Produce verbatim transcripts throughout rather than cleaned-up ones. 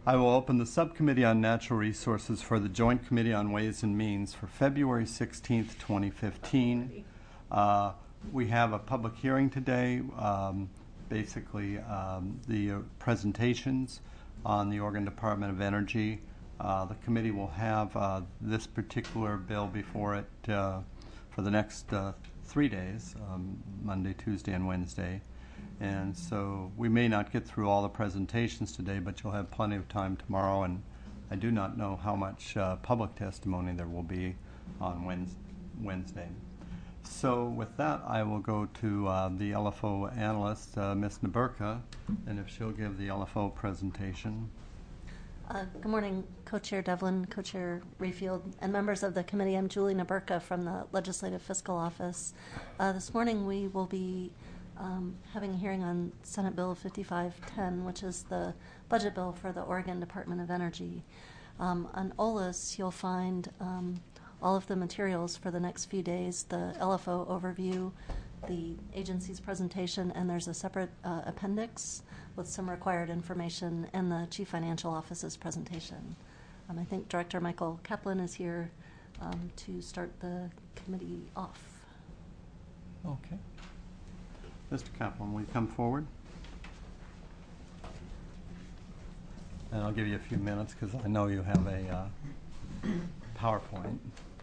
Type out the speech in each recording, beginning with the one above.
I will open the Subcommittee on Natural Resources for the Joint Committee on Ways and Means for February sixteenth, twenty fifteen. Uh, we have a public hearing today, um, basically um, the uh, presentations on the Oregon Department of Energy. Uh, the committee will have uh, this particular bill before it uh, for the next uh, three days, um, Monday, Tuesday, and Wednesday. And so we may not get through all the presentations today, but you'll have plenty of time tomorrow. And I do not know how much uh, public testimony there will be on Wednesday. So with that, I will go to uh, the L F O analyst, uh, Miz Naberka, and if she'll give the L F O presentation. Uh, good morning, Co-Chair Devlin, Co-Chair Rayfield, and members of the committee. I'm Julie Naberka from the Legislative Fiscal Office. Uh, this morning we will be um, having a hearing on Senate Bill fifty-five ten, which is the budget bill for the Oregon Department of Energy. Um, on O L A S, you'll find um, all of the materials for the next few days, the L F O overview, the agency's presentation, and there's a separate uh, appendix with some required information, and the Chief Financial Office's presentation. Um, I think Director Michael Kaplan is here um, to start the committee off. Okay. Mister Kaplan, will you come forward? And I'll give you a few minutes because I know you have a uh, PowerPoint.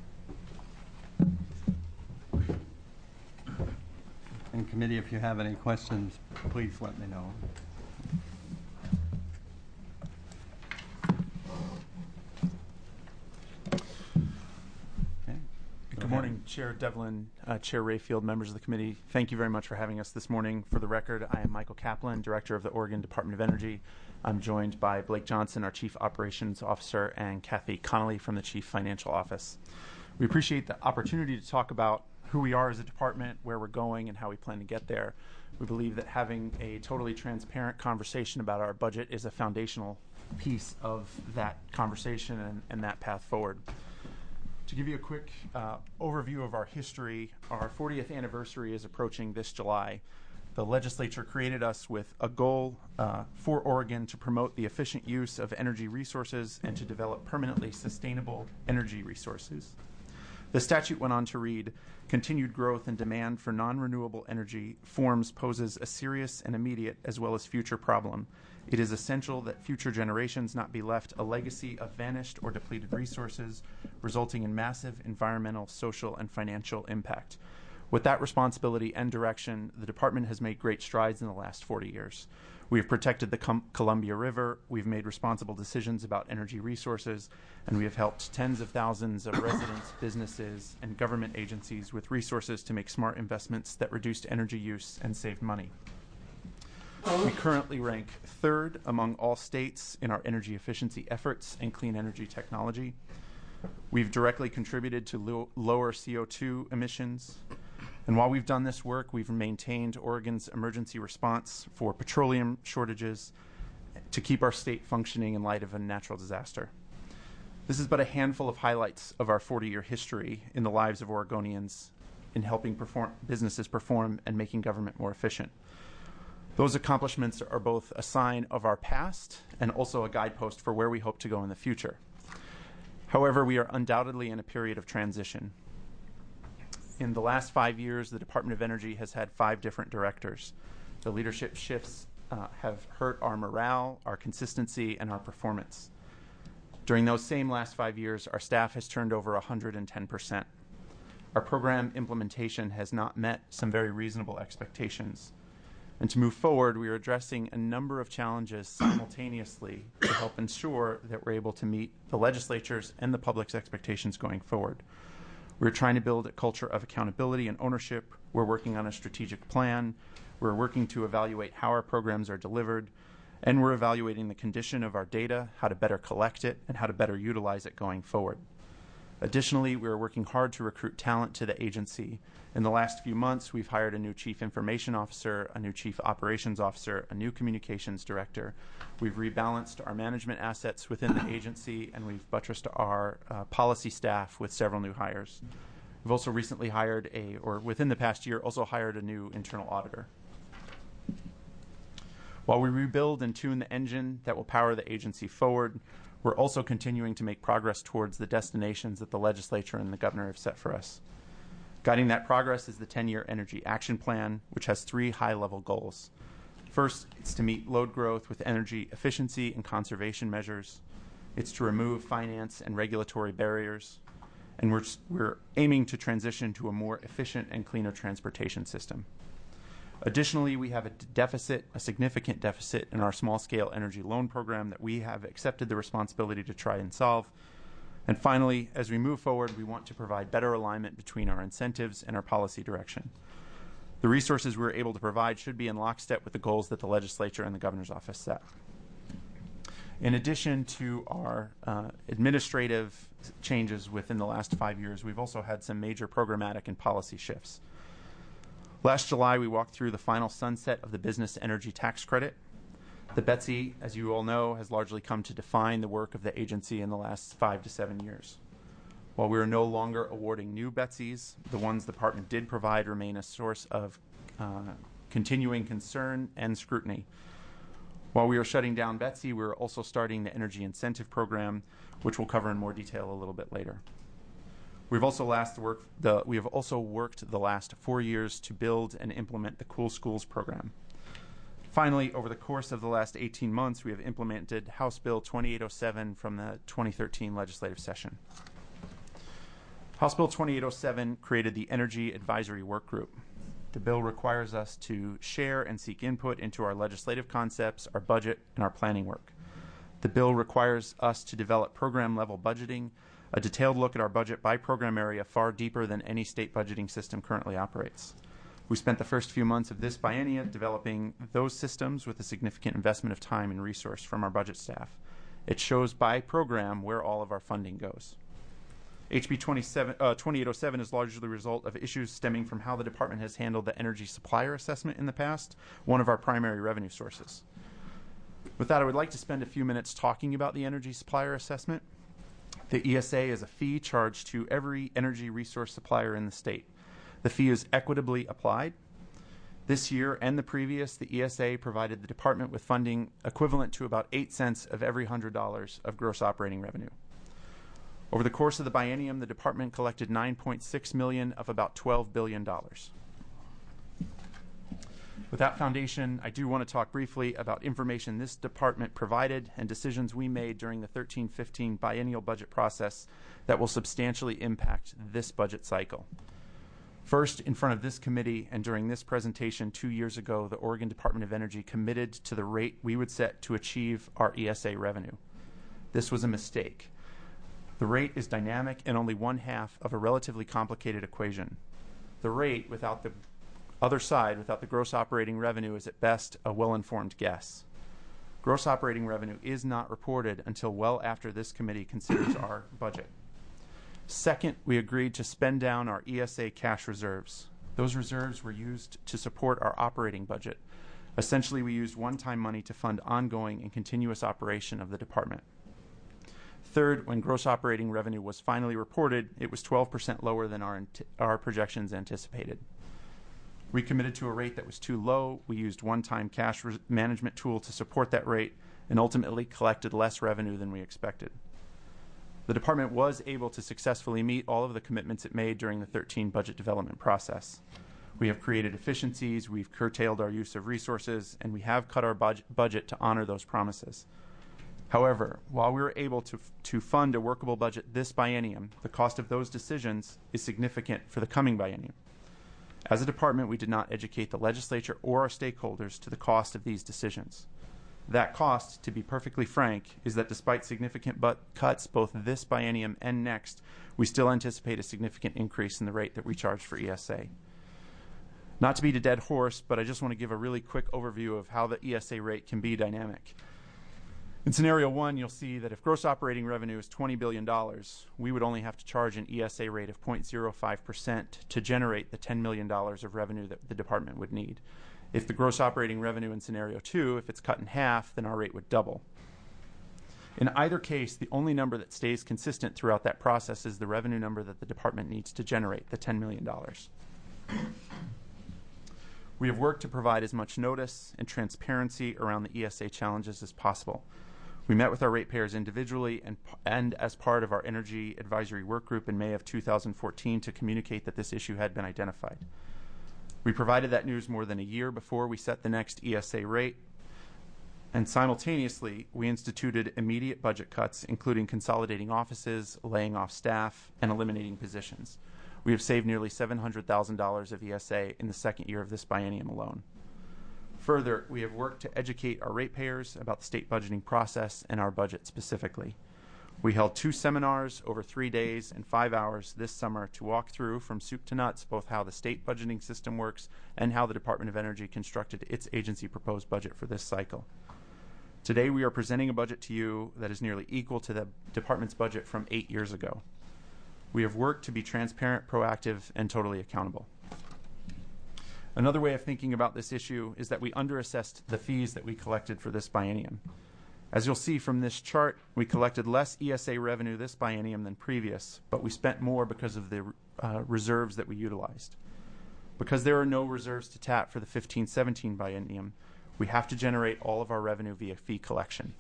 And committee, if you have any questions, please let me know. Good morning, Chair Devlin, uh, Chair Rayfield, members of the committee. Thank you very much for having us this morning. For the record, I am Michael Kaplan, Director of the Oregon Department of Energy. I'm joined by Blake Johnson, our Chief Operations Officer, and Kathy Connolly from the Chief Financial Office. We appreciate the opportunity to talk about who we are as a department, where we're going, and how we plan to get there. We believe that having a totally transparent conversation about our budget is a foundational piece of that conversation and, and that path forward. To give you a quick uh, overview of our history, our fortieth anniversary is approaching this July. The legislature created us with a goal uh, for Oregon to promote the efficient use of energy resources and to develop permanently sustainable energy resources. The statute went on to read, continued growth and demand for non-renewable energy forms poses a serious and immediate as well as future problem. It is essential that future generations not be left a legacy of vanished or depleted resources, resulting in massive environmental, social, and financial impact. With that responsibility and direction, the department has made great strides in the last forty years. We have protected the Com- Columbia River, we've made responsible decisions about energy resources, and we have helped tens of thousands of residents, businesses, and government agencies with resources to make smart investments that reduced energy use and saved money. We currently rank third among all states in our energy efficiency efforts and clean energy technology. We've directly contributed to lo- lower C O two emissions. And while we've done this work, we've maintained Oregon's emergency response for petroleum shortages to keep our state functioning in light of a natural disaster. This is but a handful of highlights of our forty-year history in the lives of Oregonians in helping perform, businesses perform and making government more efficient. Those accomplishments are both a sign of our past and also a guidepost for where we hope to go in the future. However, we are undoubtedly in a period of transition. In the last five years, the Department of Energy has had five different directors. The leadership shifts uh, have hurt our morale, our consistency, and our performance. During those same last five years, our staff has turned over one hundred ten percent. Our program implementation has not met some very reasonable expectations. And to move forward, we are addressing a number of challenges simultaneously to help ensure that we're able to meet the legislature's and the public's expectations going forward. We're trying to build a culture of accountability and ownership. We're working on a strategic plan. We're working to evaluate how our programs are delivered. And we're evaluating the condition of our data, how to better collect it, and how to better utilize it going forward. Additionally, we are working hard to recruit talent to the agency. In the last few months, we've hired a new Chief Information Officer, a new Chief Operations Officer, a new Communications Director. We've rebalanced our management assets within the agency, and we've buttressed our uh, policy staff with several new hires. We've also recently hired a, or within the past year, also hired a new internal auditor. While we rebuild and tune the engine that will power the agency forward, we're also continuing to make progress towards the destinations that the legislature and the governor have set for us. Guiding that progress is the ten-year Energy Action Plan, which has three high-level goals. First, it's to meet load growth with energy efficiency and conservation measures. It's to remove finance and regulatory barriers. And we're, we're aiming to transition to a more efficient and cleaner transportation system. Additionally, we have a deficit, a significant deficit in our small-scale energy loan program that we have accepted the responsibility to try and solve. And finally, as we move forward, we want to provide better alignment between our incentives and our policy direction. The resources we're able to provide should be in lockstep with the goals that the legislature and the governor's office set. In addition to our uh, administrative changes within the last five years, we've also had some major programmatic and policy shifts. Last July, we walked through the final sunset of the business energy tax credit. The B E T S I, as you all know, has largely come to define the work of the agency in the last five to seven years. While we are no longer awarding new B E T S Is, the ones the department did provide remain a source of uh, continuing concern and scrutiny. While we are shutting down B E T S I, we're also starting the Energy Incentive Program, which we'll cover in more detail a little bit later. We've also last work the, we have also worked the last four years to build and implement the Cool Schools program. Finally, over the course of the last eighteen months, we have implemented House Bill twenty-eight oh seven from the twenty thirteen legislative session. House Bill twenty-eight oh seven created the Energy Advisory Work Group. The bill requires us to share and seek input into our legislative concepts, our budget, and our planning work. The bill requires us to develop program-level budgeting, a detailed look at our budget by program area far deeper than any state budgeting system currently operates. We spent the first few months of this biennium developing those systems with a significant investment of time and resource from our budget staff. It shows by program where all of our funding goes. H B twenty-eight oh seven is largely the result of issues stemming from how the department has handled the energy supplier assessment in the past, one of our primary revenue sources. With that, I would like to spend a few minutes talking about the energy supplier assessment. The E S A is a fee charged to every energy resource supplier in the state. The fee is equitably applied. This year and the previous, the E S A provided the department with funding equivalent to about eight cents of every one hundred dollars of gross operating revenue. Over the course of the biennium, the department collected nine point six million dollars of about twelve billion dollars. With that foundation, I do want to talk briefly about information this department provided and decisions we made during the thirteen fifteen biennial budget process that will substantially impact this budget cycle. First, in front of this committee and during this presentation two years ago, the Oregon Department of Energy committed to the rate we would set to achieve our E S A revenue. This was a mistake. The rate is dynamic and only one half of a relatively complicated equation. The rate, without the other side, without the gross operating revenue, is at best a well-informed guess. Gross operating revenue is not reported until well after this committee considers our budget. Second, we agreed to spend down our E S A cash reserves. Those reserves were used to support our operating budget. Essentially, we used one-time money to fund ongoing and continuous operation of the department. Third, when gross operating revenue was finally reported, it was twelve percent lower than our, our projections anticipated. We committed to a rate that was too low. We used one-time cash management tool to support that rate and ultimately collected less revenue than we expected. The department was able to successfully meet all of the commitments it made during the thirteen budget development process. We have created efficiencies, we've curtailed our use of resources, and we have cut our budget, budget to honor those promises. However, while we were able to, to fund a workable budget this biennium, the cost of those decisions is significant for the coming biennium. As a department, we did not educate the legislature or our stakeholders to the cost of these decisions. That cost, to be perfectly frank, is that despite significant but cuts both this biennium and next, we still anticipate a significant increase in the rate that we charge for E S A. Not to beat a dead horse, but I just want to give a really quick overview of how the E S A rate can be dynamic. In scenario one, you'll see that if gross operating revenue is twenty billion dollars, we would only have to charge an E S A rate of zero point zero five percent to generate the ten million dollars of revenue that the department would need. If the gross operating revenue in scenario two, if it's cut in half, then our rate would double. In either case, the only number that stays consistent throughout that process is the revenue number that the department needs to generate, the ten million dollars. We have worked to provide as much notice and transparency around the E S A challenges as possible. We met with our ratepayers individually and, and as part of our Energy Advisory Work Group in May of two thousand fourteen to communicate that this issue had been identified. We provided that news more than a year before we set the next E S A rate, and simultaneously, we instituted immediate budget cuts, including consolidating offices, laying off staff, and eliminating positions. We have saved nearly seven hundred thousand dollars of E S A in the second year of this biennium alone. Further, we have worked to educate our ratepayers about the state budgeting process and our budget specifically. We held two seminars over three days and five hours this summer to walk through from soup to nuts both how the state budgeting system works and how the Department of Energy constructed its agency proposed budget for this cycle. Today we are presenting a budget to you that is nearly equal to the department's budget from eight years ago. We have worked to be transparent, proactive, and totally accountable. Another way of thinking about this issue is that we underassessed the fees that we collected for this biennium. As you'll see from this chart, we collected less E S A revenue this biennium than previous, but we spent more because of the uh, reserves that we utilized. Because there are no reserves to tap for the fifteen seventeen biennium, we have to generate all of our revenue via fee collection.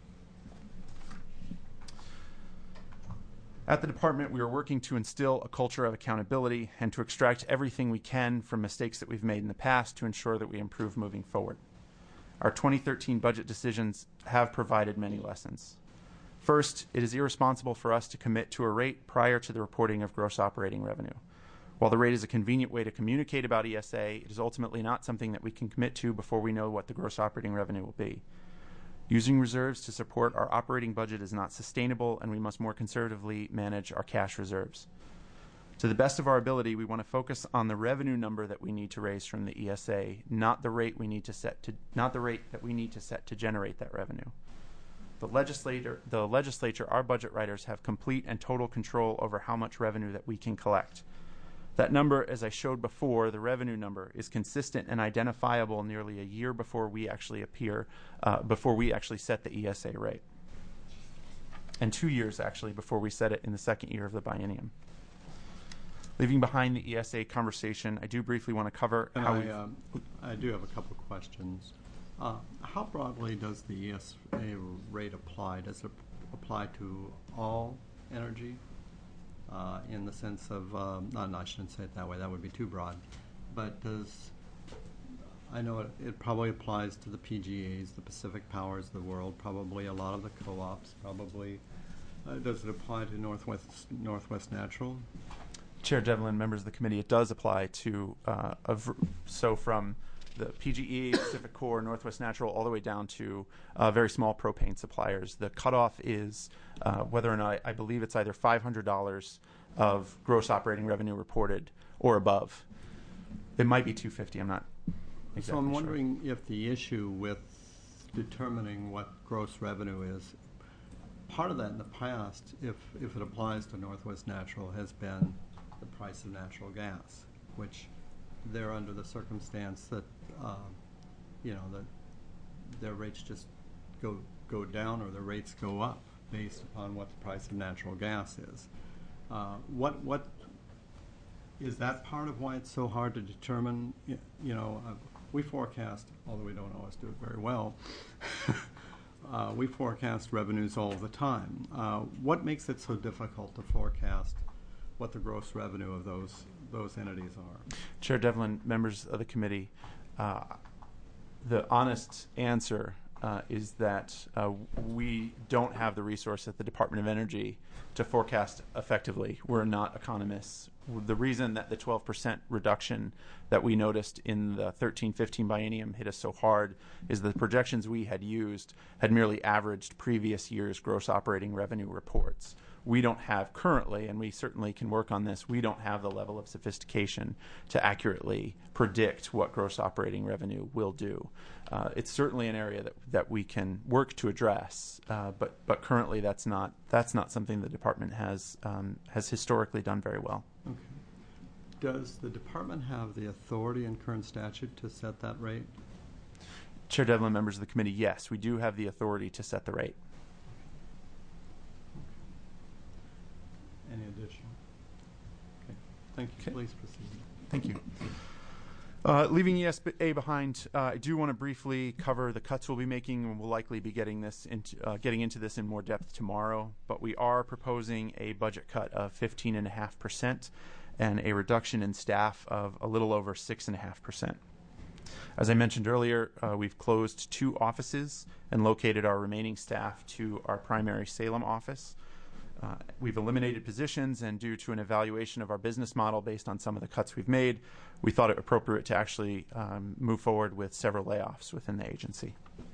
At the department, we are working to instill a culture of accountability and to extract everything we can from mistakes that we've made in the past to ensure that we improve moving forward. Our twenty thirteen budget decisions have provided many lessons. First, it is irresponsible for us to commit to a rate prior to the reporting of gross operating revenue. While the rate is a convenient way to communicate about E S A, it is ultimately not something that we can commit to before we know what the gross operating revenue will be. Using reserves to support our operating budget is not sustainable, and we must more conservatively manage our cash reserves. To the best of our ability, we want to focus on the revenue number that we need to raise from the E S A, not the rate we need to set to not the rate that we need to set to generate that revenue. The legislator, the legislature, our budget writers have complete and total control over how much revenue that we can collect. That number, as I showed before, the revenue number, is consistent and identifiable nearly a year before we actually appear, uh, before we actually set the E S A rate. And two years, actually, before we set it in the second year of the biennium. Leaving behind the E S A conversation, I do briefly want to cover And how I, we um, I do have a couple of questions. Uh, how broadly does the E S A rate apply? Does it apply to all energy? Uh, in the sense of, um, no, no, I shouldn't say it that way, that would be too broad. But does, I know it, it probably applies to the P G As, the Pacific Powers of the world, probably a lot of the co-ops, probably. Uh, does it apply to Northwest, Northwest Natural? Chair Devlin, members of the committee, it does apply to, uh, a v so from the P G E, Pacific Core, Northwest Natural, all the way down to uh, very small propane suppliers. The cutoff is uh, whether or not, I believe it's either five hundred dollars of gross operating revenue reported or above. It might be two hundred fifty dollars, I'm not exactly So I'm sure. wondering if the issue with determining what gross revenue is, part of that in the past, if, if it applies to Northwest Natural, has been the price of natural gas, which they're under the circumstance that, uh, you know, that their rates just go go down or their rates go up based upon what the price of natural gas is. Uh, what what is that part of why it's so hard to determine? You, you know, uh, we forecast, although we don't always do it very well. uh, we forecast revenues all the time. Uh, what makes it so difficult to forecast what the gross revenue of those those entities are? Chair Devlin, members of the committee, uh, the honest answer uh, is that uh, we don't have the resource at the Department of Energy to forecast effectively. We're not economists. The reason that the twelve percent reduction that we noticed in the thirteen fifteen biennium hit us so hard is the projections we had used had merely averaged previous year's gross operating revenue reports. We don't have currently, and we certainly can work on this, we don't have the level of sophistication to accurately predict what gross operating revenue will do. Uh, it's certainly an area that, that we can work to address, uh, but, but currently that's not, that's not something the department has, um, has historically done very well. Okay. Does the department have the authority in current statute to set that rate? Chair Devlin, members of the committee, yes, we do have the authority to set the rate. Any additional? Okay. Thank you. Okay. Please proceed. Thank you. Uh, leaving E S A behind, uh, I do want to briefly cover the cuts we'll be making, and we'll likely be getting this into uh, getting into this in more depth tomorrow. But we are proposing a budget cut of fifteen and a half percent and a reduction in staff of a little over six and a half percent. As I mentioned earlier, uh, we've closed two offices and located our remaining staff to our primary Salem office. Uh, we've eliminated positions, and due to an evaluation of our business model based on some of the cuts we've made, we thought it appropriate to actually um, move forward with several layoffs within the agency.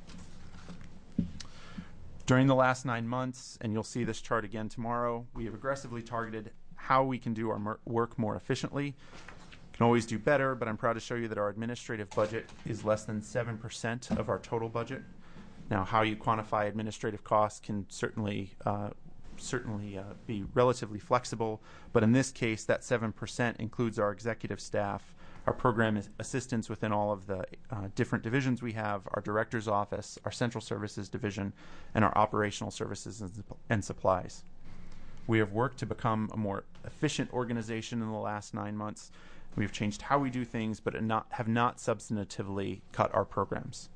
During the last nine months, and you'll see this chart again tomorrow, we have aggressively targeted how we can do our mer- work more efficiently. Can always do better, but I'm proud to show you that our administrative budget is less than seven percent of our total budget. Now, how you quantify administrative costs can certainly uh, certainly uh, be relatively flexible, but in this case, that seven percent includes our executive staff, our program assistants within all of the uh, different divisions we have, our director's office, our central services division, and our operational services and, and supplies. We have worked to become a more efficient organization in the last nine months. We've changed how we do things, but not, have not substantively cut our programs.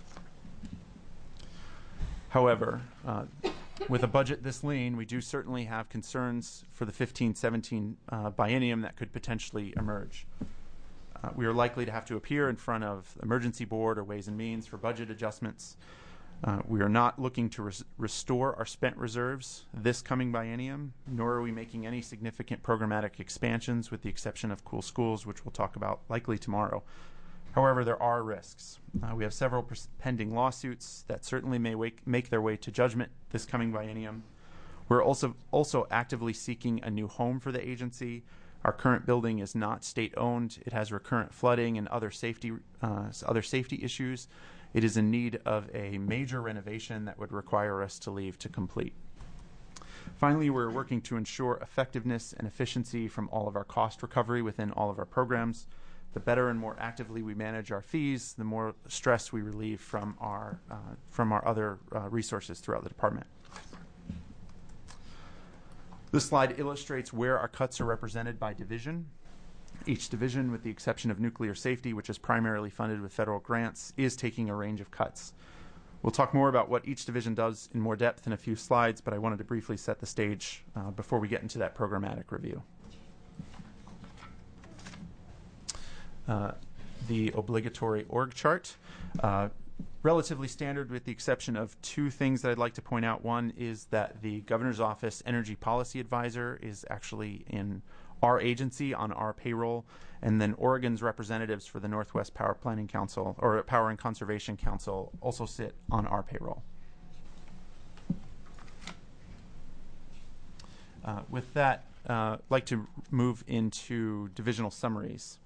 However, uh, with a budget this lean, we do certainly have concerns for the fifteen seventeen uh, biennium that could potentially emerge. Uh, we are likely to have to appear in front of the Emergency Board or Ways and Means for budget adjustments. Uh, we are not looking to res- restore our spent reserves this coming biennium, nor are we making any significant programmatic expansions with the exception of Cool Schools, which we'll talk about likely tomorrow. However, there are risks. Uh, we have several pers- pending lawsuits that certainly may wake, make their way to judgment this coming biennium. We're also also actively seeking a new home for the agency. Our current building is not state-owned. It has recurrent flooding and other safety uh, other safety issues. It is in need of a major renovation that would require us to leave to complete. Finally, we're working to ensure effectiveness and efficiency from all of our cost recovery within all of our programs. The better and more actively we manage our fees, the more stress we relieve from our uh, from our other uh, resources throughout the department. This slide illustrates where our cuts are represented by division. Each division, with the exception of nuclear safety, which is primarily funded with federal grants, is taking a range of cuts. We'll talk more about what each division does in more depth in a few slides, but I wanted to briefly set the stage uh, before we get into that programmatic review. Uh, the obligatory org chart. Uh, relatively standard with the exception of two things that I'd like to point out. One is that the Governor's Office Energy Policy Advisor is actually in our agency on our payroll, and then Oregon's representatives for the Northwest Power Planning Council or Power and Conservation Council also sit on our payroll. Uh, with that, uh, I'd like to move into divisional summaries.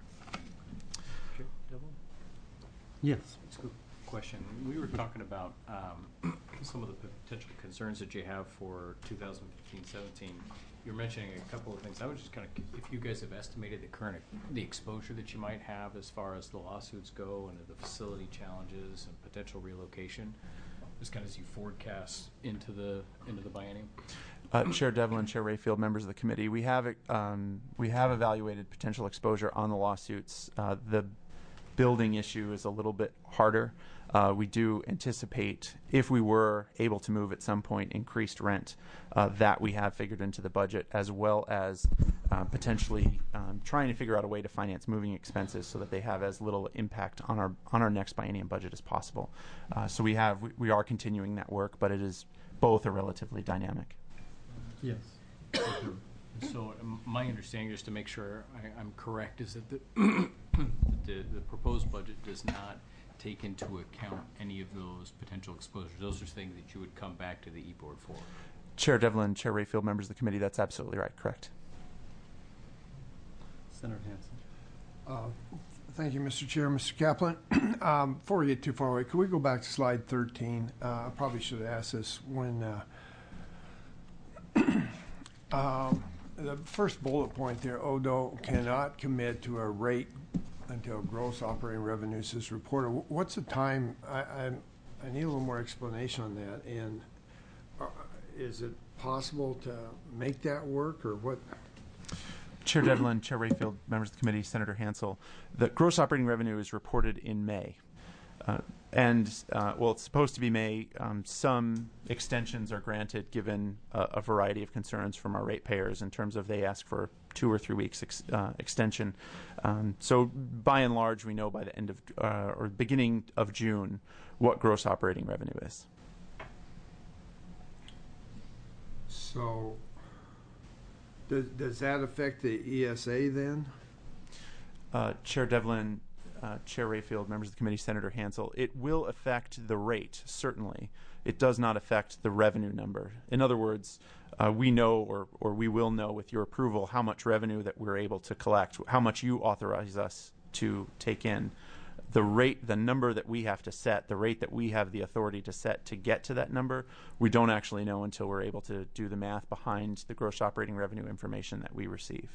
Yes. It's a good question. We were talking about um, some of the potential concerns that you have for two thousand fifteen seventeen. You're mentioning a couple of things. I was just kind of, if you guys have estimated the current, the exposure that you might have as far as the lawsuits go and the facility challenges and potential relocation, just kind of as you forecast into the into the biennium. Uh, Chair Devlin, Chair Rayfield, members of the committee, we have um, we have evaluated potential exposure on the lawsuits. Uh, the building issue is a little bit harder. Uh, we do anticipate, if we were able to move at some point, increased rent uh, that we have figured into the budget, as well as uh, potentially um, trying to figure out a way to finance moving expenses so that they have as little impact on our on our next biennium budget as possible. Uh, so we have we, we are continuing that work, but it is both are relatively dynamic. Yes. So um, my understanding, just to make sure I, I'm correct, is that the, the the proposed budget does not take into account any of those potential exposures. Those are things that you would come back to the E-Board for. Chair Devlin, Chair Rayfield, members of the committee, that's absolutely right, correct. Senator Hansen. Uh, thank you, Mister Chair. Mister Kaplan, um, before we get too far away, could we go back to slide thirteen? Uh, I probably should have asked this when uh, um, the first bullet point there, O D O cannot commit to a rate until gross operating revenues is reported. What's the time? I, I, I need a little more explanation on that. And uh, is it possible to make that work, or what? Chair Devlin, Chair Rayfield, members of the committee, Senator Hansel, the gross operating revenue is reported in May. Uh, and, uh, well, it's supposed to be May. Um, some extensions are granted given uh, a variety of concerns from our ratepayers in terms of they ask for two or three weeks ex uh, extension. Um, so by and large, we know by the end of, uh, or beginning of June, what gross operating revenue is. So, does, does that affect the E S A then? Uh, Chair Devlin, uh, Chair Rayfield, members of the committee, Senator Hansel, it will affect the rate, certainly. It does not affect the revenue number. In other words, uh, we know, or, or we will know with your approval, how much revenue that we're able to collect, how much you authorize us to take in. The rate, the number that we have to set, the rate that we have the authority to set to get to that number, we don't actually know until we're able to do the math behind the gross operating revenue information that we receive.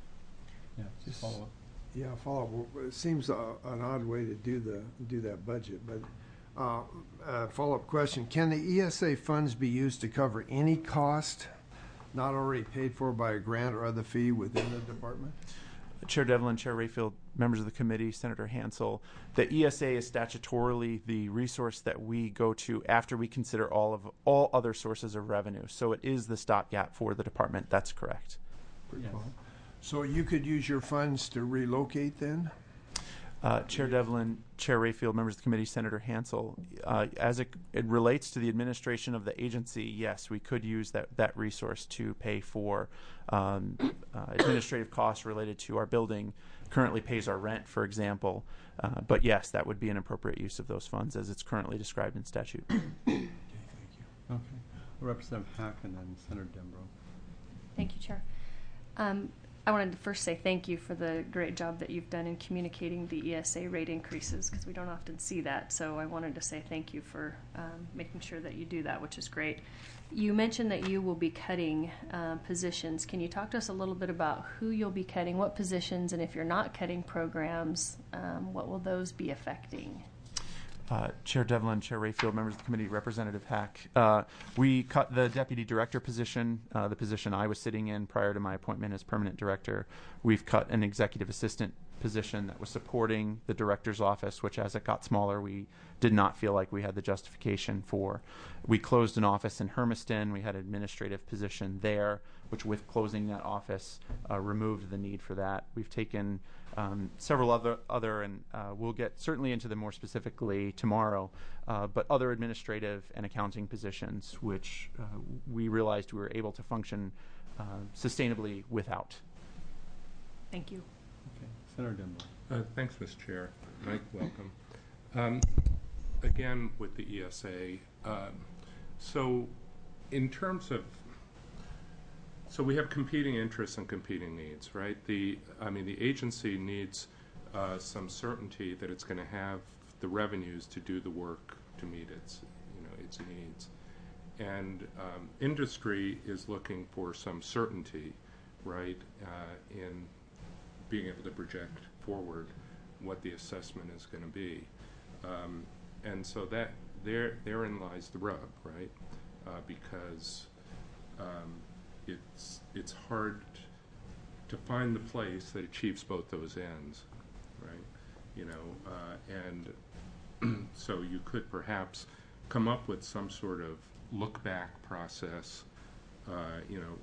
Yeah, just follow up. Yeah, follow up. Well, it seems uh, an odd way to do the do that budget, but uh, uh, follow-up question: can the E S A funds be used to cover any cost not already paid for by a grant or other fee within the department? Chair Devlin, Chair Rayfield, members of the committee, Senator Hansel, the E S A is statutorily the resource that we go to after we consider all of all other sources of revenue. So it is the stopgap for the department. That's correct. Yes. So you could use your funds to relocate then? Uh, Chair Devlin, Chair Rayfield, members of the committee, Senator Hansel, uh, as it, it relates to the administration of the agency, yes, we could use that, that resource to pay for um, uh, administrative costs related to our building, currently pays our rent, for example. Uh, but yes, that would be an appropriate use of those funds as it's currently described in statute. Okay, thank you. Okay. Representative Hack and then Senator Dembro. Thank you, Chair. Um, I wanted to first say thank you for the great job that you've done in communicating the E S A rate increases, because we don't often see that. So I wanted to say thank you for um, making sure that you do that, which is great. You mentioned that you will be cutting uh, positions. Can you talk to us a little bit about who you'll be cutting, what positions, and if you're not cutting programs, um, what will those be affecting? Uh, Chair Devlin, Chair Rayfield, members of the committee, Representative Hack. Uh, we cut the deputy director position, uh, the position I was sitting in prior to my appointment as permanent director. We've cut an executive assistant position that was supporting the director's office, which as it got smaller, we did not feel like we had the justification for. We closed an office in Hermiston. We had an administrative position there, which with closing that office uh, removed the need for that. We've taken um, several other, other and uh, we'll get certainly into them more specifically tomorrow, uh, but other administrative and accounting positions, which uh, we realized we were able to function uh, sustainably without. Thank you. Okay, Senator Dembro. Uh, thanks, Mister Chair. Mike, welcome. Um, again, with the E S A, um, so in terms of, so we have competing interests and competing needs, right? The, I mean, the agency needs uh, some certainty that it's going to have the revenues to do the work to meet its, you know, its needs, and um, industry is looking for some certainty, right, uh, in being able to project forward what the assessment is going to be. Um, and so that there, therein lies the rub, right? Uh, because um, it's, it's hard to find the place that achieves both those ends, right? You know, uh, and so you could perhaps come up with some sort of look-back process, uh, you know,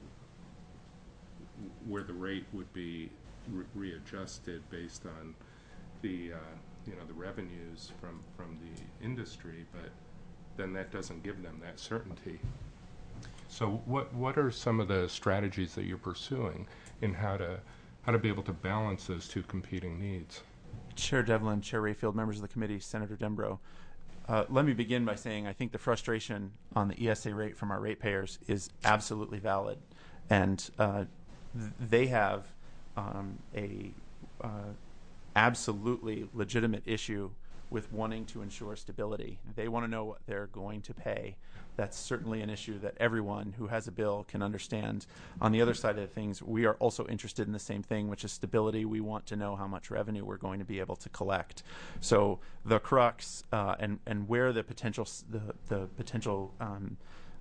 where the rate would be Re readjusted based on the uh, you know the revenues from from the industry, but then that doesn't give them that certainty. So what what are some of the strategies that you're pursuing in how to how to be able to balance those two competing needs? Chair Devlin, Chair Rayfield, members of the committee, Senator Dembro. Uh, let me begin by saying I think the frustration on the E S A rate from our ratepayers is absolutely valid, and uh, th they have Um, a uh, absolutely legitimate issue with wanting to ensure stability. They want to know what they're going to pay. That's certainly an issue that everyone who has a bill can understand. On the other side of things, we are also interested in the same thing, which is stability. We want to know how much revenue we're going to be able to collect. So the crux uh, and and where the potential the the potential um,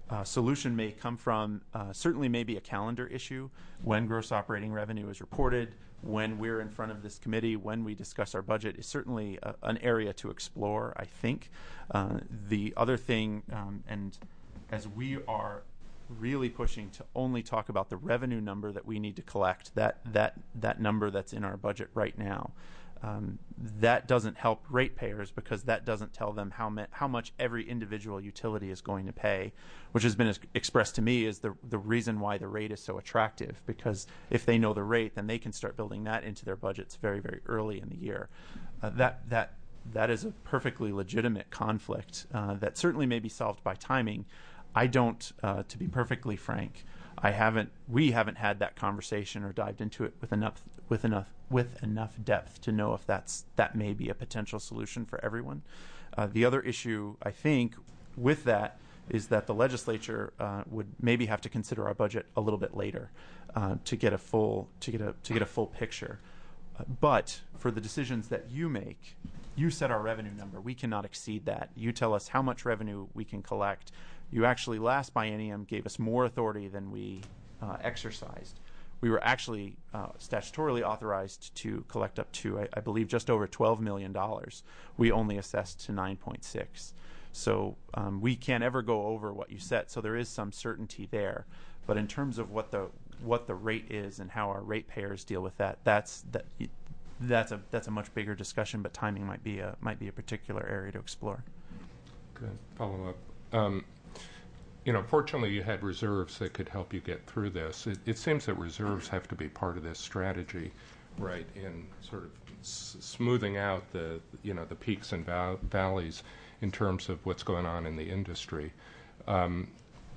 uh, solution may come from uh, certainly maybe a calendar issue when gross operating revenue is reported, when we're in front of this committee, when we discuss our budget is certainly a, an area to explore, I think. Uh, the other thing, um, and as we are really pushing to only talk about the revenue number that we need to collect, that that that number that's in our budget right now. Um, that doesn't help ratepayers because that doesn't tell them how ma- how much every individual utility is going to pay, which has been ex- expressed to me as the the reason why the rate is so attractive. Because if they know the rate, then they can start building that into their budgets very very early in the year. Uh, that that that is a perfectly legitimate conflict uh, that certainly may be solved by timing. I don't, uh, to be perfectly frank, I haven't. We haven't had that conversation or dived into it with enough, with enough, with enough depth to know if that's that may be a potential solution for everyone. Uh, the other issue, I think, with that is that the legislature uh, would maybe have to consider our budget a little bit later uh, to get a full to get a to get a full picture. Uh, but for the decisions that you make, you set our revenue number. We cannot exceed that. You tell us how much revenue we can collect. You actually, last biennium, gave us more authority than we uh, exercised. We were actually uh, statutorily authorized to collect up to, I, I believe, just over twelve million dollars. We only assessed to nine point six. So um, we can't ever go over what you set, so there is some certainty there. But in terms of what the what the rate is and how our ratepayers deal with that, that's that that's a that's a much bigger discussion. But timing might be a might be a particular area to explore. Good follow up. Um, you know, fortunately, you had reserves that could help you get through this. It, it seems that reserves have to be part of this strategy, right? In sort of s- smoothing out the you know the peaks and val- valleys in terms of what's going on in the industry. Um,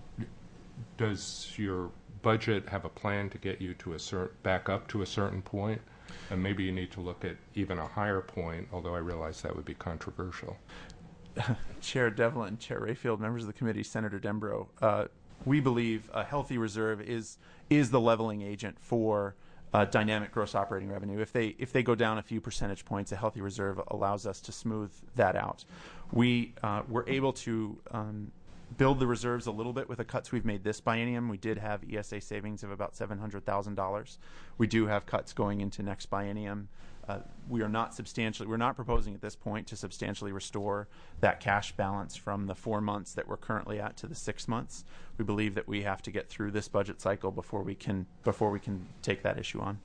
does your budget have a plan to get you to a cer- back up to a certain point? And maybe you need to look at even a higher point, although I realize that would be controversial. Chair Devlin, Chair Rayfield, members of the committee, Senator Dembro, uh, we believe a healthy reserve is is the leveling agent for uh, dynamic gross operating revenue. If they if they go down a few percentage points, a healthy reserve allows us to smooth that out. We uh, were able to um, build the reserves a little bit with the cuts we've made this biennium. We did have E S A savings of about seven hundred thousand dollars. We do have cuts going into next biennium. Uh, we are not substantially, we're not proposing at this point to substantially restore that cash balance from the four months that we're currently at to the six months. We believe that we have to get through this budget cycle before we can before we can take that issue on.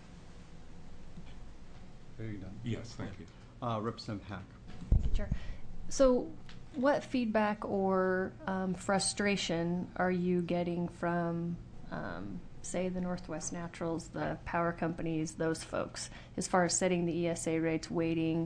Are you done? Yes, thank you. Uh, Representative Hack. Thank you, Chair. So what feedback or um, frustration are you getting from, um, say, the Northwest Naturals, the power companies, those folks, as far as setting the E S A rates, waiting?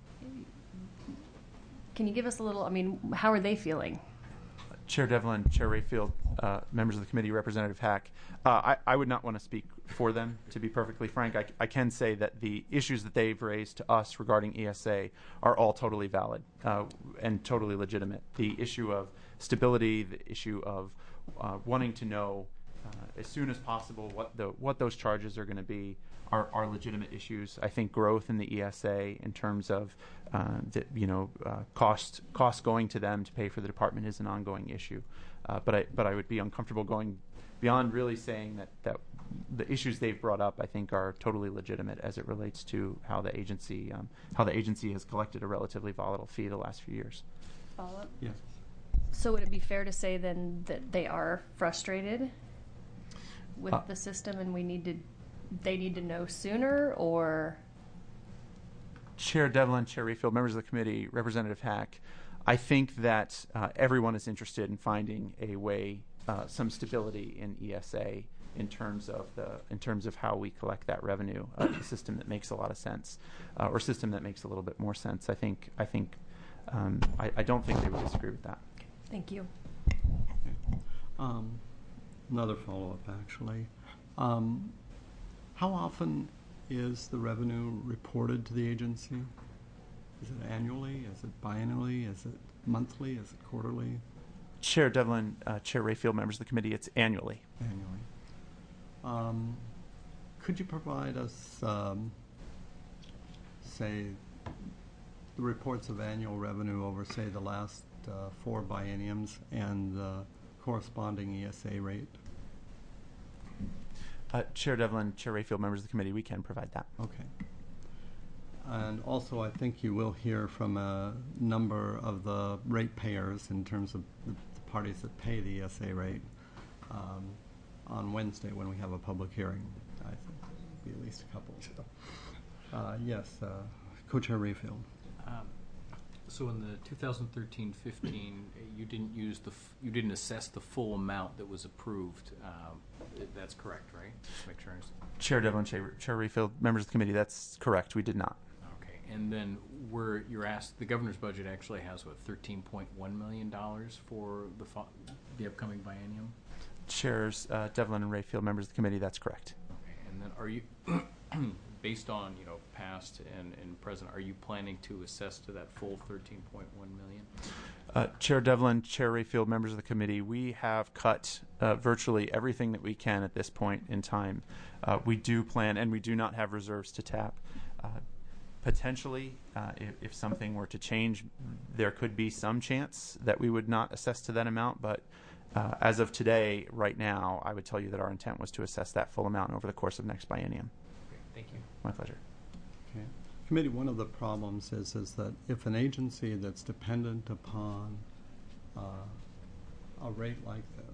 Can you give us a little, I mean, how are they feeling? Chair Devlin, Chair Rayfield, uh, members of the committee, Representative Hack, uh, I, I would not want to speak for them, to be perfectly frank. I, I can say that the issues that they've raised to us regarding E S A are all totally valid uh, and totally legitimate. The issue of stability, the issue of uh, wanting to know uh, as soon as possible what the what those charges are going to be are, are legitimate issues. I think growth in the E S A in terms of uh, the, you know uh, cost cost going to them to pay for the department is an ongoing issue. Uh, but I but I would be uncomfortable going beyond really saying that that the issues they've brought up I think are totally legitimate as it relates to how the agency um, how the agency has collected a relatively volatile fee the last few years. Follow up? Yes. So would it be fair to say then that they are frustrated with Uh, the system and we need to, they need to know sooner, or? Chair Devlin, Chair Rayfield, members of the committee, Representative Hack, I think that uh, everyone is interested in finding a way, uh, some stability in E S A in terms of the in terms of how we collect that revenue, uh, a system that makes a lot of sense, uh, or a system that makes a little bit more sense. I think I think um, I, I don't think they would disagree with that. Thank you. Okay. Um, another follow-up, actually. Um, how often is the revenue reported to the agency? Is it annually? Is it biannually? Is it monthly? Is it quarterly? Chair Devlin, uh, Chair Rayfield, members of the committee, it's annually. Annually. Um, could you provide us, um, say, the reports of annual revenue over, say, the last uh, four bienniums and the corresponding E S A rate. Uh, Chair Devlin, Chair Rayfield, members of the committee, we can provide that. Okay. And also, I think you will hear from a number of the ratepayers in terms of the, the parties that pay the E S A rate um, on Wednesday when we have a public hearing. I think there'll be at least a couple. So, uh, yes, uh, Co-Chair Rayfield. Um, so in the two thousand thirteen fifteen, you didn't use the f- you didn't assess the full amount that was approved. Um, that's correct, right? Just make sure. I understand. Chair Devlin, Chair, Chair Rayfield, members of the committee, that's correct. We did not. Okay, and then where you're asked, the governor's budget actually has what thirteen point one million dollars for the fo- the upcoming biennium. Chairs uh, Devlin and Rayfield, members of the committee, that's correct. Okay, and then are you, based on you know past and, and present, are you planning to assess to that full thirteen point one million? Uh, Chair Devlin, Chair Rayfield, members of the committee, we have cut uh, virtually everything that we can at this point in time. Uh, we do plan, and we do not have reserves to tap. Uh, potentially, uh, if, if something were to change, there could be some chance that we would not assess to that amount, but uh, as of today, right now, I would tell you that our intent was to assess that full amount over the course of next biennium. Okay, thank you. My pleasure. Okay. Committee, one of the problems is is that if an agency that's dependent upon uh, a rate like this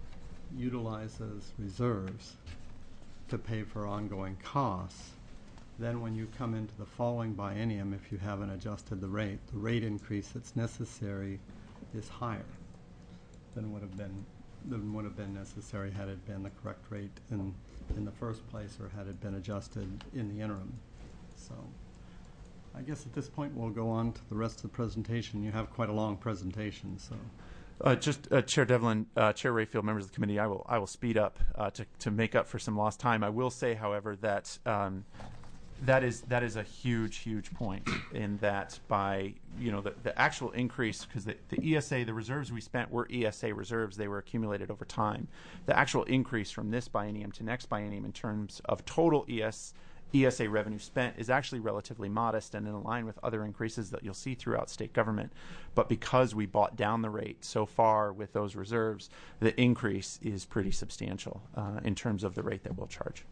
utilizes reserves to pay for ongoing costs, then when you come into the following biennium, if you haven't adjusted the rate, the rate increase that's necessary is higher than would have been than would have been necessary had it been the correct rate in in the first place or had it been adjusted in the interim. So I guess at this point we'll go on to the rest of the presentation. You have quite a long presentation, so. Uh, just uh, Chair Devlin, uh, Chair Rayfield, members of the committee, I will I will speed up uh, to to make up for some lost time. I will say, however, that um, that is that is a huge huge point in that by you know the, the actual increase, because the, the E S A, the reserves we spent were E S A reserves, they were accumulated over time. The actual increase from this biennium to next biennium in terms of total E S E S A revenue spent is actually relatively modest and in line with other increases that you'll see throughout state government. But because we bought down the rate so far with those reserves, the increase is pretty substantial uh, in terms of the rate that we'll charge.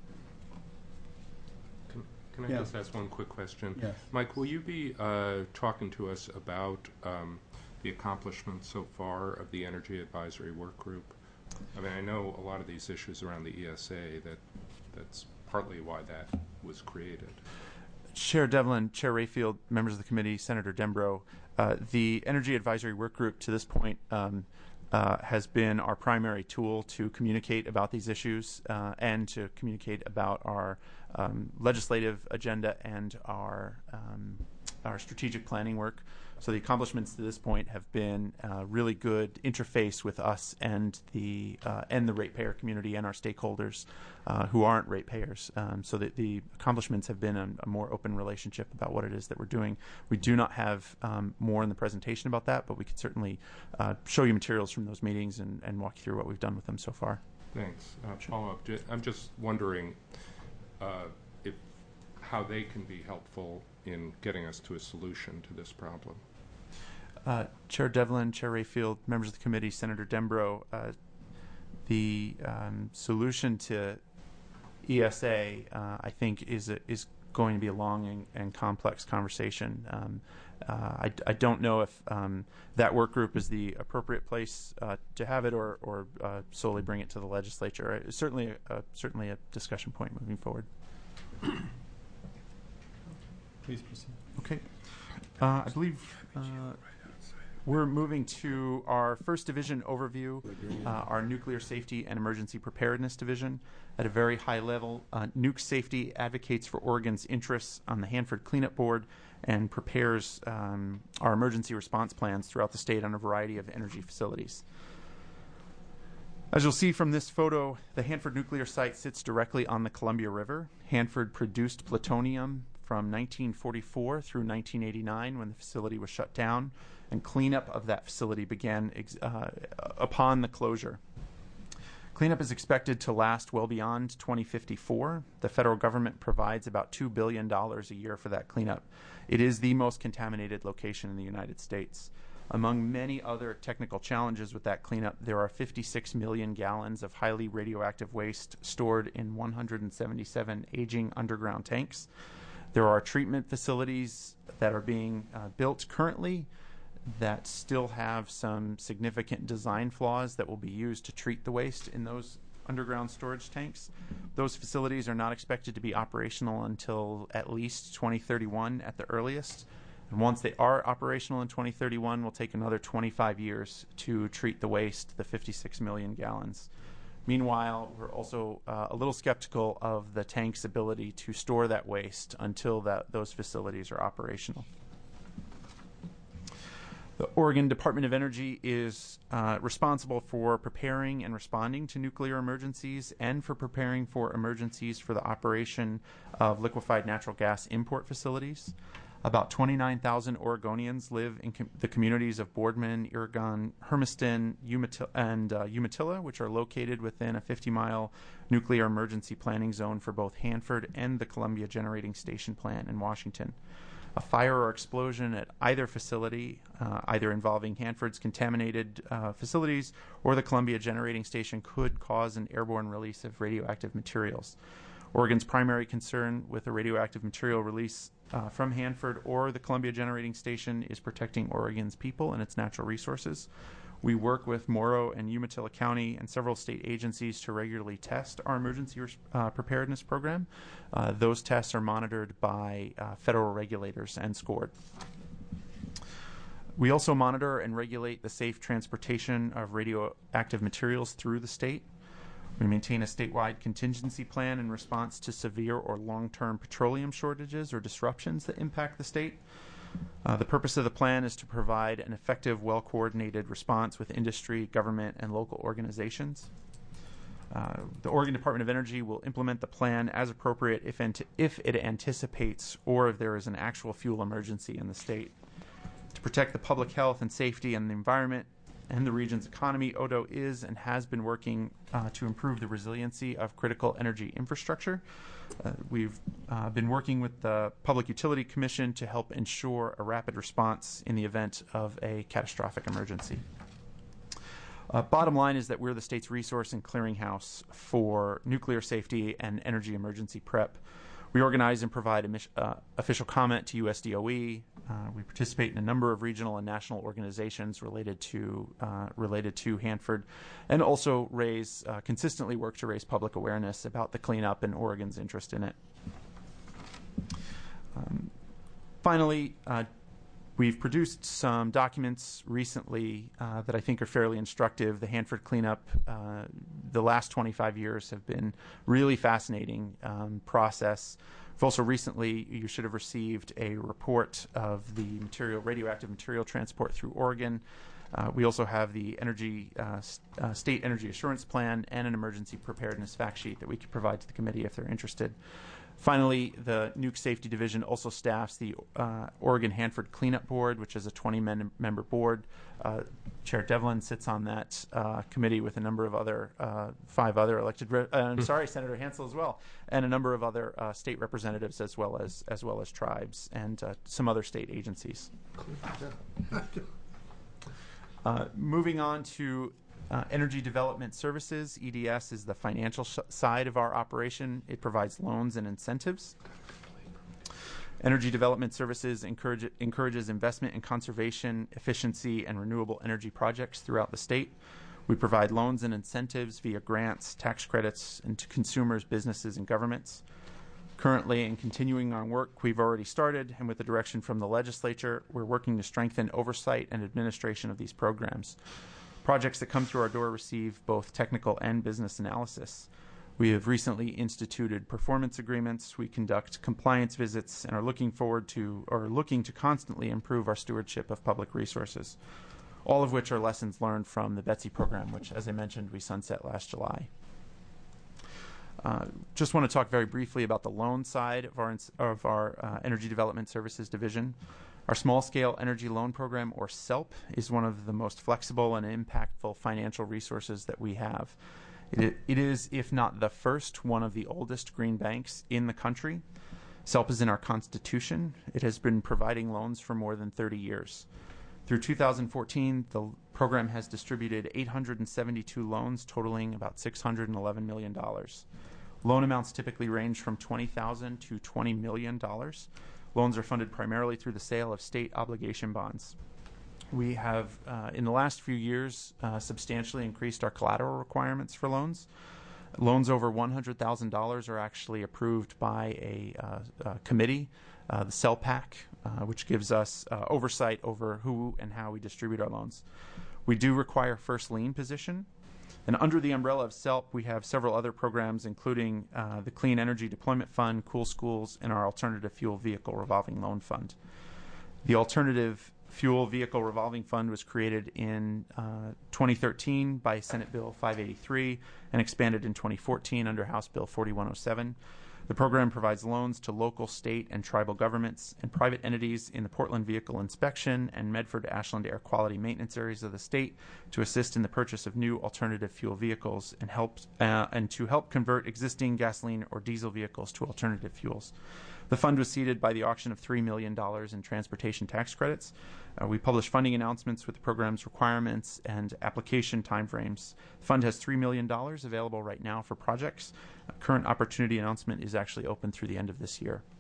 Can, can I Yeah. just ask one quick question? Yes. Mike, will you be uh, talking to us about um, the accomplishments so far of the Energy Advisory Work Group? I mean, I know a lot of these issues around the E S A, that that's partly why that was created. Chair Devlin, Chair Rayfield, members of the committee, Senator Dembro, uh, the Energy Advisory Work Group to this point um, uh, has been our primary tool to communicate about these issues uh, and to communicate about our um, legislative agenda and our um, our strategic planning work. So the accomplishments to this point have been uh, really good interface with us and the uh, and the ratepayer community and our stakeholders uh, who aren't ratepayers. Um, so that the accomplishments have been a, a more open relationship about what it is that we're doing. We do not have um, more in the presentation about that, but we could certainly uh, show you materials from those meetings and, and walk you through what we've done with them so far. Thanks. Uh, follow up. Ju- I'm just wondering uh, if how they can be helpful in getting us to a solution to this problem. Uh, Chair Devlin, Chair Rayfield, members of the committee, Senator Dembro, uh, the um, solution to E S A, uh, I think, is a, is going to be a long and, and complex conversation. Um, uh, I, I don't know if um, that work group is the appropriate place uh, to have it, or, or uh, solely bring it to the legislature. It's certainly, a, certainly a discussion point moving forward. Please proceed. Okay. Uh, I believe uh, we're moving to our first division overview, uh, our Nuclear Safety and Emergency Preparedness Division. At a very high level, uh, Nuke Safety advocates for Oregon's interests on the Hanford Cleanup Board and prepares um, our emergency response plans throughout the state on a variety of energy facilities. As you'll see from this photo, the Hanford nuclear site sits directly on the Columbia River. Hanford produced plutonium from nineteen forty-four through nineteen eighty-nine, when the facility was shut down, and cleanup of that facility began ex- uh, upon the closure. Cleanup is expected to last well beyond twenty fifty-four. The federal government provides about two billion dollars a year for that cleanup. It is the most contaminated location in the United States. Among many other technical challenges with that cleanup, there are fifty-six million gallons of highly radioactive waste stored in one hundred seventy-seven aging underground tanks. There are treatment facilities that are being uh, built currently that still have some significant design flaws that will be used to treat the waste in those underground storage tanks. Those facilities are not expected to be operational until at least twenty thirty-one at the earliest. And once they are operational in twenty thirty-one, will take another twenty-five years to treat the waste, the fifty-six million gallons. Meanwhile, we're also uh, a little skeptical of the tank's ability to store that waste until that, those facilities are operational. The Oregon Department of Energy is uh, responsible for preparing and responding to nuclear emergencies and for preparing for emergencies for the operation of liquefied natural gas import facilities. About twenty-nine thousand Oregonians live in com- the communities of Boardman, Irrigon, Hermiston, Umatilla, and uh, Umatilla, which are located within a fifty-mile nuclear emergency planning zone for both Hanford and the Columbia Generating Station plant in Washington. A fire or explosion at either facility, uh, either involving Hanford's contaminated uh, facilities or the Columbia Generating Station, could cause an airborne release of radioactive materials. Oregon's primary concern with the radioactive material release uh, from Hanford or the Columbia Generating Station is protecting Oregon's people and its natural resources. We work with Morrow and Umatilla County and several state agencies to regularly test our emergency uh, preparedness program. Uh, those tests are monitored by uh, federal regulators and scored. We also monitor and regulate the safe transportation of radioactive materials through the state. We maintain a statewide contingency plan in response to severe or long-term petroleum shortages or disruptions that impact the state. Uh, the purpose of the plan is to provide an effective, well-coordinated response with industry, government, and local organizations. Uh, the Oregon Department of Energy will implement the plan as appropriate if, ant- if it anticipates or if there is an actual fuel emergency in the state. To protect the public health and safety and the environment and the region's economy, O D O is and has been working uh, to improve the resiliency of critical energy infrastructure. Uh, we've uh, been working with the Public Utility Commission to help ensure a rapid response in the event of a catastrophic emergency. Uh, bottom line is that we're the state's resource and clearinghouse for nuclear safety and energy emergency prep. We organize and provide emis- uh, official comment to U S D O E. Uh, we participate in a number of regional and national organizations related to uh, related to Hanford, and also raise uh, consistently work to raise public awareness about the cleanup and Oregon's interest in it. Um, finally, uh, we've produced some documents recently uh, that I think are fairly instructive. The Hanford cleanup, uh, the last twenty-five years have been really fascinating um, process. We've also recently, you should have received a report of the material, radioactive material transport through Oregon. Uh, we also have the energy uh, st- uh, state energy assurance plan and an emergency preparedness fact sheet that we could provide to the committee if they're interested. Finally, the Nuke Safety Division also staffs the uh, Oregon Hanford Cleanup Board, which is a twenty-member board. Uh, Chair Devlin sits on that uh, committee with a number of other, uh, five other elected, re- uh, I'm sorry, Senator Hansel as well, and a number of other uh, state representatives as well as as well as tribes and uh, some other state agencies. Uh, moving on to Uh, Energy Development Services, E D S, is the financial sh- side of our operation. It provides loans and incentives. Energy Development Services encourage, encourages investment in conservation, efficiency, and renewable energy projects throughout the state. We provide loans and incentives via grants, tax credits, and to consumers, businesses, and governments. Currently, in continuing our work we've already started, and with the direction from the legislature, we're working to strengthen oversight and administration of these programs. Projects that come through our door receive both technical and business analysis. We have recently instituted performance agreements. We conduct compliance visits and are looking forward to or looking to constantly improve our stewardship of public resources, all of which are lessons learned from the Betsy program, which, as I mentioned, we sunset last July. Uh, just want to talk very briefly about the loan side of our, of our uh, Energy Development Services Division. Our Small-Scale Energy Loan Program, or SELP, is one of the most flexible and impactful financial resources that we have. It, it is, if not the first, one of the oldest green banks in the country. SELP is in our Constitution. It has been providing loans for more than thirty years. Through two thousand fourteen, the program has distributed eight hundred seventy-two loans totaling about six hundred eleven million dollars. Loan amounts typically range from twenty thousand dollars to twenty million dollars. Loans are funded primarily through the sale of state obligation bonds. We have, uh, in the last few years, uh, substantially increased our collateral requirements for loans. Loans over one hundred thousand dollars are actually approved by a, uh, a committee, uh, the S E L P A C, uh, which gives us uh, oversight over who and how we distribute our loans. We do require first lien position. And under the umbrella of S E L P, we have several other programs, including uh, the Clean Energy Deployment Fund, Cool Schools, and our Alternative Fuel Vehicle Revolving Loan Fund. The Alternative Fuel Vehicle Revolving Fund was created in uh, twenty thirteen by Senate Bill five eighty-three and expanded in twenty fourteen under House Bill forty-one oh seven. The program provides loans to local, state, and tribal governments and private entities in the Portland Vehicle Inspection and Medford-Ashland Air Quality Maintenance areas of the state to assist in the purchase of new alternative fuel vehicles and help uh, and to help convert existing gasoline or diesel vehicles to alternative fuels. The fund was seeded by the auction of three million dollars in transportation tax credits. Uh, we publish funding announcements with the program's requirements and application timeframes. The fund has three million dollars available right now for projects. Uh, current opportunity announcement is actually open through the end of this year.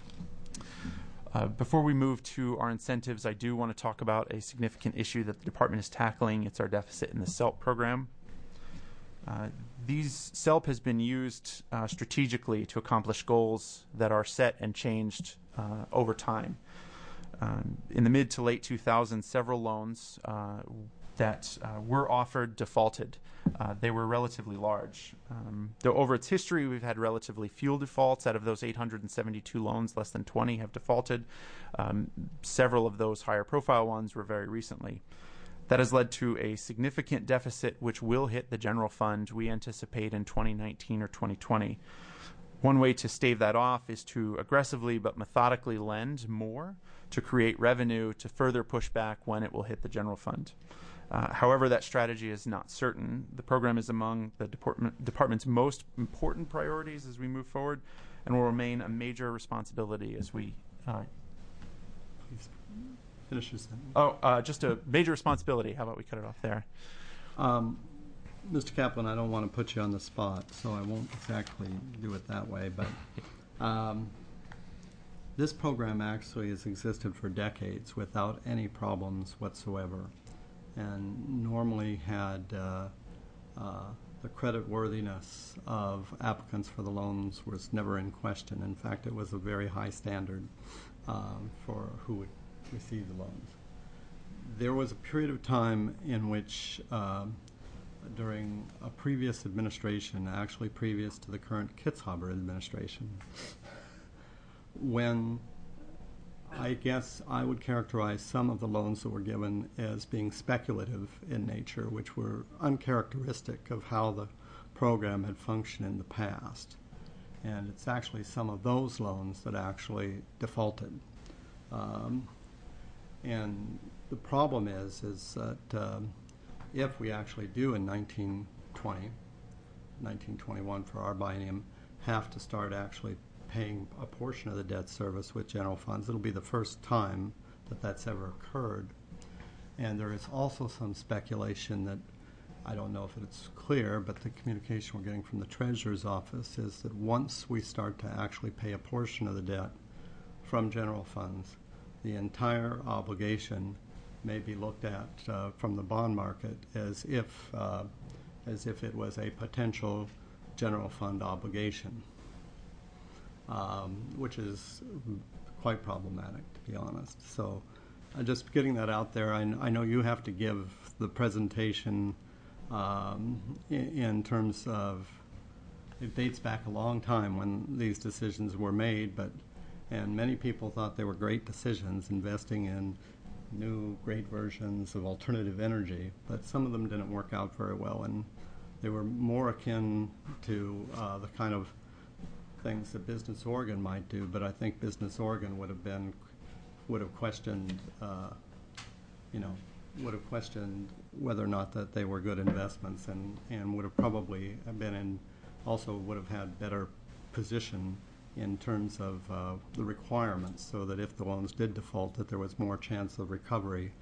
Uh, before we move to our incentives, I do want to talk about a significant issue that the department is tackling. It's our deficit in the S E L P program. Uh, these S E L P has been used uh, strategically to accomplish goals that are set and changed uh, over time. Um, in the mid to late two thousands, several loans uh, that uh, were offered defaulted. Uh, they were relatively large. Um, though over its history, we've had relatively few defaults. Out of those eight hundred seventy-two loans, less than twenty have defaulted. Um, several of those higher profile ones were very recently. That has led to a significant deficit which will hit the general fund, we anticipate, in twenty nineteen or twenty twenty. One way to stave that off is to aggressively but methodically lend more to create revenue to further push back when it will hit the general fund. Uh, however, that strategy is not certain. The program is among the department, department's most important priorities as we move forward and will remain a major responsibility as we uh, Please finish your sentence. Oh, uh, just a major responsibility. How about we cut it off there? Um, Mister Kaplan, I don't want to put you on the spot, so I won't exactly do it that way, but um, this program actually has existed for decades without any problems whatsoever, and normally had uh, uh, the credit worthiness of applicants for the loans was never in question. In fact, it was a very high standard um, for who would receive the loans. There was a period of time in which um, during a previous administration, actually previous to the current Kitzhaber administration, when I guess I would characterize some of the loans that were given as being speculative in nature, which were uncharacteristic of how the program had functioned in the past. And it's actually some of those loans that actually defaulted. Um, and the problem is, is that um, if we actually do in nineteen twenty, nineteen twenty-one for our biennium, have to start actually paying a portion of the debt service with general funds, it'll be the first time that that's ever occurred. And there is also some speculation that, I don't know if it's clear, but the communication we're getting from the Treasurer's office is that once we start to actually pay a portion of the debt from general funds, the entire obligation may be looked at uh, from the bond market as if uh, as if it was a potential general fund obligation, um, which is quite problematic, to be honest. So uh, just getting that out there, I, I know you have to give the presentation um, in, in terms of, it dates back a long time when these decisions were made, but and many people thought they were great decisions, investing in new great versions of alternative energy, but some of them didn't work out very well, and they were more akin to uh, the kind of things that Business Oregon might do, but I think Business Oregon would have been, would have questioned, uh, you know, would have questioned whether or not that they were good investments, and, and would have probably been in, also would have had better position in terms of uh, the requirements, so that if the loans did default, that there was more chance of recovery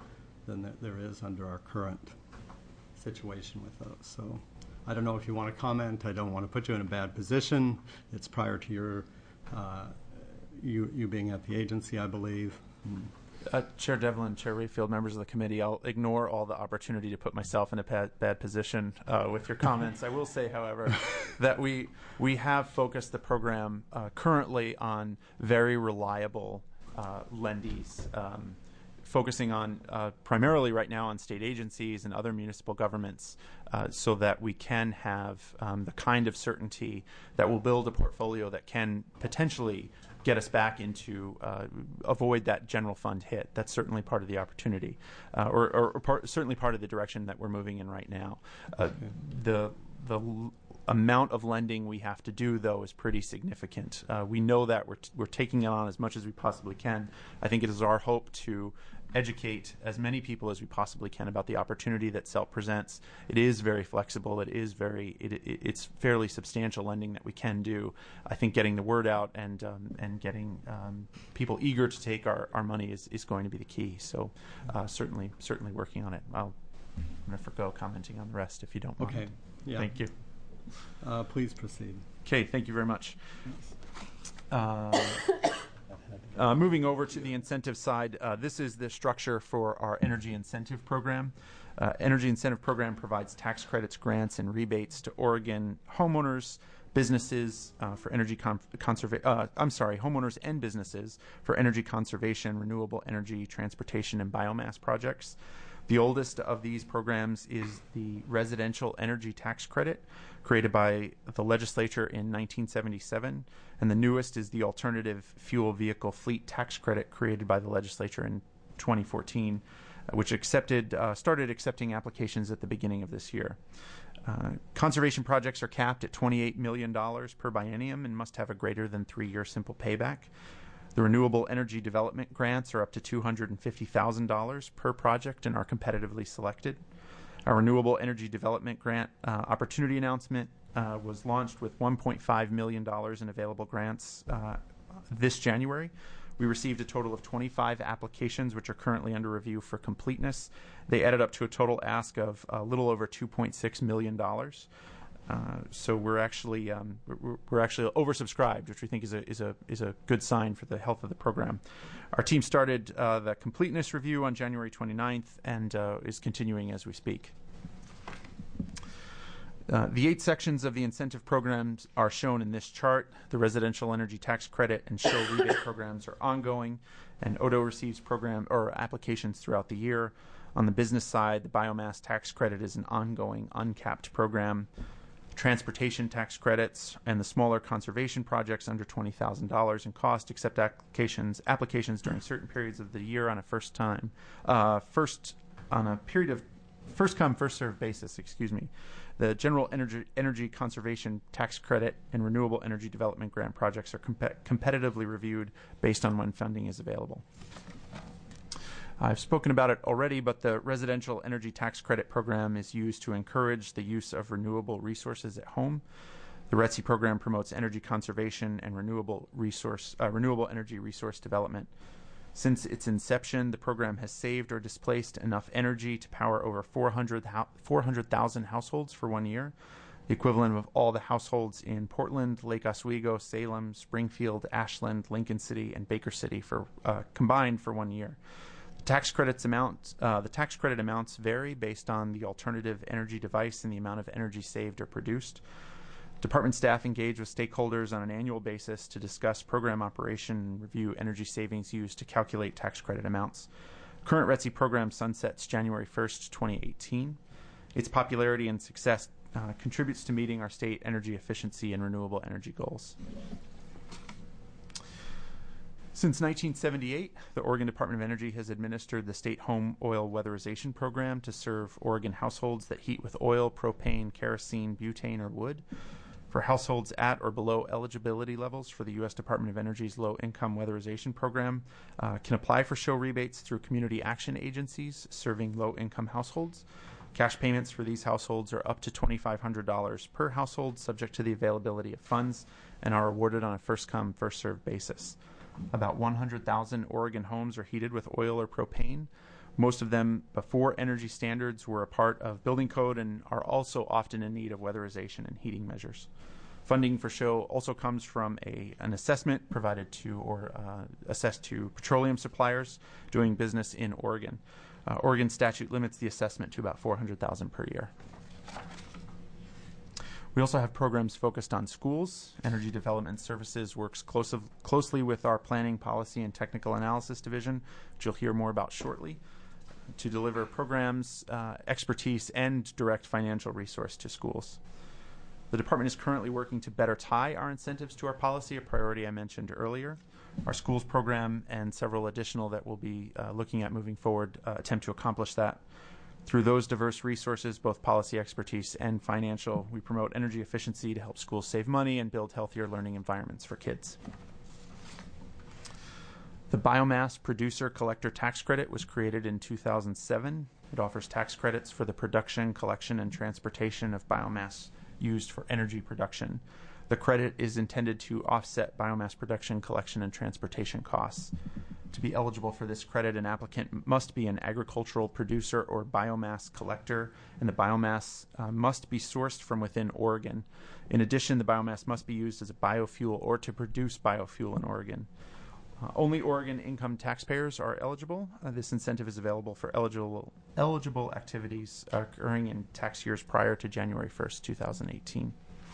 than there- there is under our current situation with those. So I don't know if you want to comment. I don't want to put you in a bad position. It's prior to your uh, you you being at the agency, I believe. Mm. Uh, Chair Devlin, Chair Rayfield, members of the committee, I'll ignore all the opportunity to put myself in a bad, bad position uh, with your comments. I will say, however, that we we have focused the program uh, currently on very reliable uh, lendees, um, focusing on uh, primarily right now on state agencies and other municipal governments, uh, so that we can have um, the kind of certainty that will build a portfolio that can potentially get us back into uh, avoid that general fund hit. That's certainly part of the opportunity, uh, or, or, or part, certainly part of the direction that we're moving in right now. Uh, the the l- amount of lending we have to do, though, is pretty significant. Uh, we know that we're t- we're taking it on as much as we possibly can. I think it is our hope to educate as many people as we possibly can about the opportunity that SELP presents. It is very flexible. It is very, it, it, it's fairly substantial lending that we can do. I think getting the word out and um, and getting um, people eager to take our, our money is, is going to be the key. So uh, certainly, certainly working on it. I'll, I'm going to forgo commenting on the rest if you don't mind. Okay. Yeah. Thank you. Uh, please proceed. Okay, thank you very much. Uh, Uh, moving over to the incentive side, uh, this is the structure for our energy incentive program. Uh, energy incentive program provides tax credits, grants, and rebates to Oregon homeowners, businesses uh, for energy con- conservation. Uh, I'm sorry, homeowners and businesses for energy conservation, renewable energy, transportation, and biomass projects. The oldest of these programs is the residential energy tax credit, created by the legislature in nineteen seventy-seven, and the newest is the alternative fuel vehicle fleet tax credit, created by the legislature in twenty fourteen, uh, which accepted uh, started accepting applications at the beginning of this year. Uh, conservation projects are capped at twenty-eight million dollars per biennium and must have a greater than three-year simple payback. The renewable energy development grants are up to two hundred fifty thousand dollars per project and are competitively selected. Our renewable energy development grant uh, opportunity announcement uh, was launched with one point five million dollars in available grants uh, this January. We received a total of twenty-five applications, which are currently under review for completeness. They added up to a total ask of a little over two point six million dollars. Uh, so we're actually um, we're, we're actually oversubscribed, which we think is a is a is a good sign for the health of the program. Our team started uh, the completeness review on January twenty-ninth and uh, is continuing as we speak. Uh, the eight sections of the incentive programs are shown in this chart. The residential energy tax credit and show rebate programs are ongoing, and O D O receives program or applications throughout the year. On the business side, the biomass tax credit is an ongoing, uncapped program. Transportation tax credits and the smaller conservation projects under twenty thousand dollars in cost accept applications applications during certain periods of the year on a first time uh, first on a period of first come first served basis. Excuse me. The general energy energy conservation tax credit and renewable energy development grant projects are comp- competitively reviewed based on when funding is available. I've spoken about it already, but the residential energy tax credit program is used to encourage the use of renewable resources at home. The R E T C program promotes energy conservation and renewable resource uh, renewable energy resource development. Since its inception, the program has saved or displaced enough energy to power over four hundred thousand households for one year, the equivalent of all the households in Portland, Lake Oswego, Salem, Springfield, Ashland, Lincoln City, and Baker City for uh, combined for one year. Tax credits amount, uh, the tax credit amounts vary based on the alternative energy device and the amount of energy saved or produced. Department staff engage with stakeholders on an annual basis to discuss program operation and review energy savings used to calculate tax credit amounts. Current R E T C program sunsets January first, twenty eighteen. Its popularity and success uh, contributes to meeting our state energy efficiency and renewable energy goals. Since nineteen seventy-eight, the Oregon Department of Energy has administered the State Home Oil Weatherization Program to serve Oregon households that heat with oil, propane, kerosene, butane, or wood. For households at or below eligibility levels for the U S Department of Energy's Low Income Weatherization Program, uh, can apply for show rebates through community action agencies serving low-income households. Cash payments for these households are up to twenty-five hundred dollars per household, subject to the availability of funds, and are awarded on a first-come, first-served basis. About one hundred thousand Oregon homes are heated with oil or propane. Most of them, before energy standards, were a part of building code and are also often in need of weatherization and heating measures. Funding for S H O also comes from a, an assessment provided to or uh, assessed to petroleum suppliers doing business in Oregon. Uh, Oregon statute limits the assessment to about four hundred thousand dollars per year. We also have programs focused on schools. Energy Development Services works close of, closely with our Planning, Policy, and Technical Analysis Division, which you'll hear more about shortly, to deliver programs, uh, expertise, and direct financial resource to schools. The department is currently working to better tie our incentives to our policy, a priority I mentioned earlier. Our schools program and several additional that we'll be uh, looking at moving forward uh, attempt to accomplish that. Through those diverse resources, both policy expertise and financial, we promote energy efficiency to help schools save money and build healthier learning environments for kids. The Biomass Producer Collector Tax Credit was created in two thousand seven. It offers tax credits for the production, collection, and transportation of biomass used for energy production. The credit is intended to offset biomass production, collection, and transportation costs. To be eligible for this credit, an applicant must be an agricultural producer or biomass collector, and the biomass uh, must be sourced from within Oregon. In addition, the biomass must be used as a biofuel or to produce biofuel in Oregon. Uh, only Oregon income taxpayers are eligible. Uh, this incentive is available for eligible eligible activities occurring in tax years prior to January first, two thousand eighteen.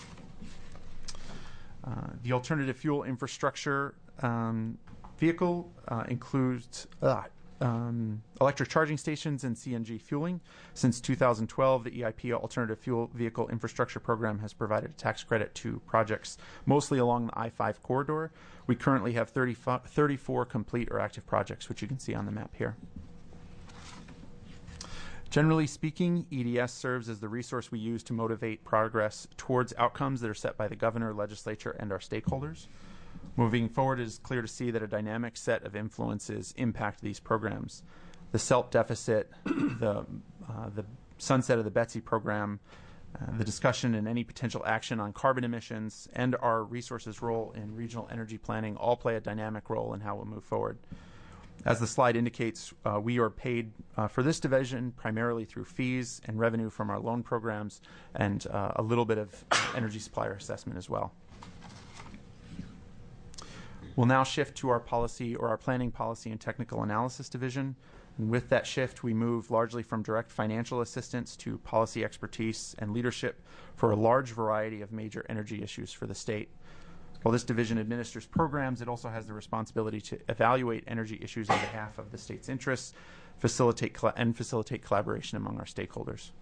Uh, the alternative fuel infrastructure um, vehicle uh, includes uh, um, electric charging stations and C N G fueling. Since two thousand twelve, the E I P Alternative Fuel Vehicle Infrastructure Program has provided a tax credit to projects mostly along the I five corridor. We currently have thirty, thirty-four complete or active projects, which you can see on the map here. Generally speaking, E D S serves as the resource we use to motivate progress towards outcomes that are set by the governor, legislature, and our stakeholders. Moving forward, it is clear to see that a dynamic set of influences impact these programs. The S E L P deficit, the, uh, the sunset of the Betsy program, uh, the discussion and any potential action on carbon emissions, and our resources role in regional energy planning all play a dynamic role in how we'll move forward. As the slide indicates, uh, we are paid uh, for this division primarily through fees and revenue from our loan programs and uh, a little bit of energy supplier assessment as well. We'll now shift to our policy or our Planning, Policy, and Technical Analysis Division. And with that shift, we move largely from direct financial assistance to policy expertise and leadership for a large variety of major energy issues for the state. While this division administers programs, it also has the responsibility to evaluate energy issues on behalf of the state's interests, facilitate and facilitate collaboration among our stakeholders.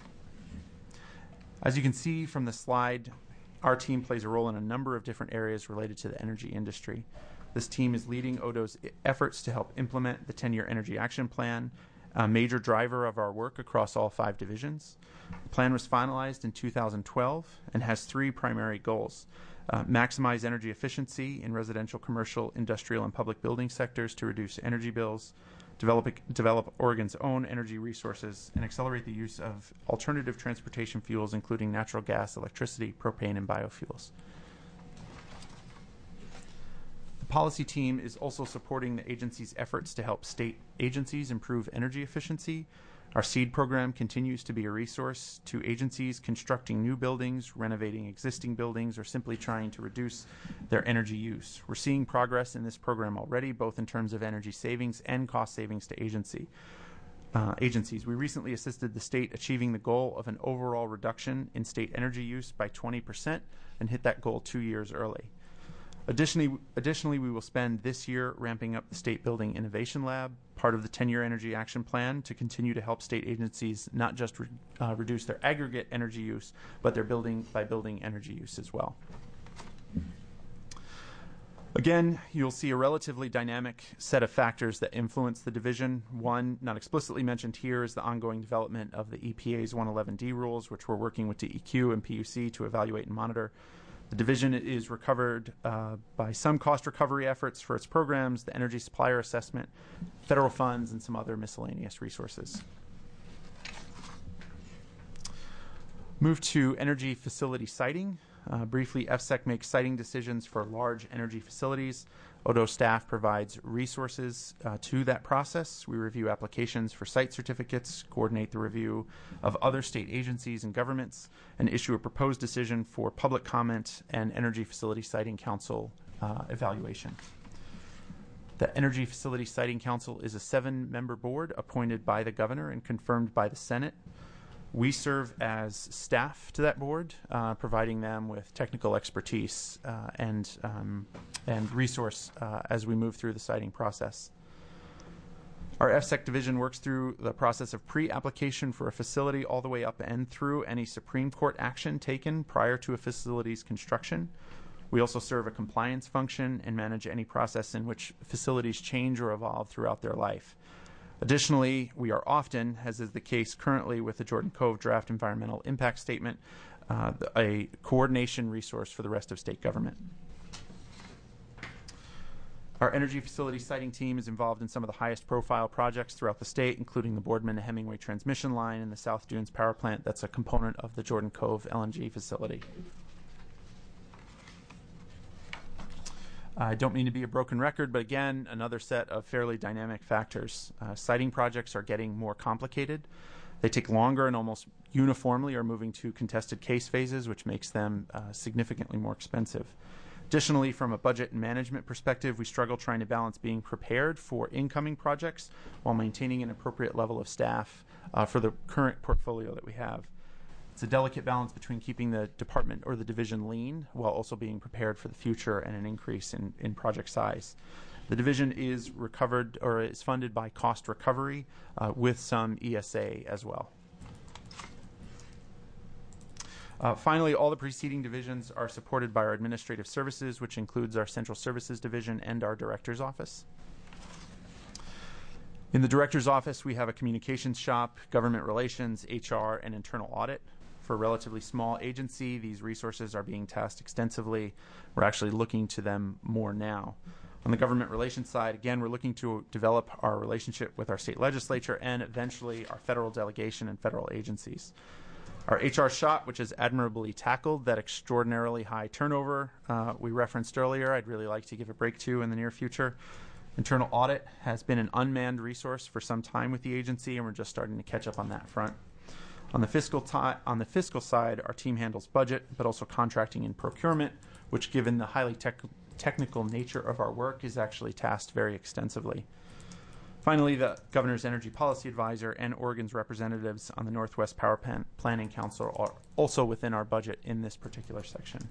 As you can see from the slide, our team plays a role in a number of different areas related to the energy industry. This team is leading O D O's efforts to help implement the ten-year Energy Action Plan, a major driver of our work across all five divisions. The plan was finalized in two thousand twelve and has three primary goals. Uh, maximize energy efficiency in residential, commercial, industrial, and public building sectors to reduce energy bills, develop, develop Oregon's own energy resources, and accelerate the use of alternative transportation fuels, including natural gas, electricity, propane, and biofuels. The policy team is also supporting the agency's efforts to help state agencies improve energy efficiency. Our SEED program continues to be a resource to agencies constructing new buildings, renovating existing buildings, or simply trying to reduce their energy use. We're seeing progress in this program already, both in terms of energy savings and cost savings to agency. Uh, agencies. We recently assisted the state achieving the goal of an overall reduction in state energy use by twenty percent and hit that goal two years early. Additionally, additionally, we will spend this year ramping up the State Building Innovation Lab, part of the ten-year Energy Action Plan, to continue to help state agencies not just re, uh, reduce their aggregate energy use, but their building by building energy use as well. Again, you'll see a relatively dynamic set of factors that influence the division. One, not explicitly mentioned here, is the ongoing development of the E P A's one eleven D rules, which we're working with D E Q and P U C to evaluate and monitor. The division is recovered uh, by some cost recovery efforts for its programs, the energy supplier assessment, federal funds, and some other miscellaneous resources. Move to energy facility siting. Uh, briefly, F S E C makes siting decisions for large energy facilities. O D O staff provides resources uh, to that process. We review applications for site certificates, coordinate the review of other state agencies and governments, and issue a proposed decision for public comment and Energy Facility Siting Council uh, evaluation. The Energy Facility Siting Council is a seven-member board appointed by the governor and confirmed by the Senate. We serve as staff to that board, uh, providing them with technical expertise uh, and um, and resource uh, as we move through the siting process. Our F S E C division works through the process of pre-application for a facility all the way up and through any Supreme Court action taken prior to a facility's construction. We also serve a compliance function and manage any process in which facilities change or evolve throughout their life. Additionally, we are often, as is the case currently with the Jordan Cove Draft Environmental Impact Statement, uh, a coordination resource for the rest of state government. Our energy facility siting team is involved in some of the highest profile projects throughout the state, including the Boardman to Hemingway transmission line and the South Dunes power plant that's a component of the Jordan Cove L N G facility. I don't mean to be a broken record, but again, another set of fairly dynamic factors. Uh, siting projects are getting more complicated. They take longer and almost uniformly are moving to contested case phases, which makes them uh, significantly more expensive. Additionally, from a budget and management perspective, we struggle trying to balance being prepared for incoming projects while maintaining an appropriate level of staff uh, for the current portfolio that we have. It's a delicate balance between keeping the department or the division lean while also being prepared for the future and an increase in, in project size. The division is recovered or is funded by cost recovery uh, with some E S A as well. Uh, finally, all the preceding divisions are supported by our administrative services, which includes our central services division and our director's office. In the director's office, we have a communications shop, government relations, H R, and internal audit. For a relatively small agency, these resources are being tasked extensively. We're actually looking to them more now. On the government relations side, again, we're looking to develop our relationship with our state legislature and eventually our federal delegation and federal agencies. Our H R shop, which has admirably tackled that extraordinarily high turnover uh, we referenced earlier, I'd really like to give a break to in the near future. Internal audit has been an unmanned resource for some time with the agency, and we're just starting to catch up on that front. On the fiscal ti- on the fiscal side, our team handles budget, but also contracting and procurement, which, given the highly tech- technical nature of our work, is actually tasked very extensively. Finally, the Governor's Energy Policy Advisor and Oregon's representatives on the Northwest Power Pan- Planning Council are also within our budget in this particular section.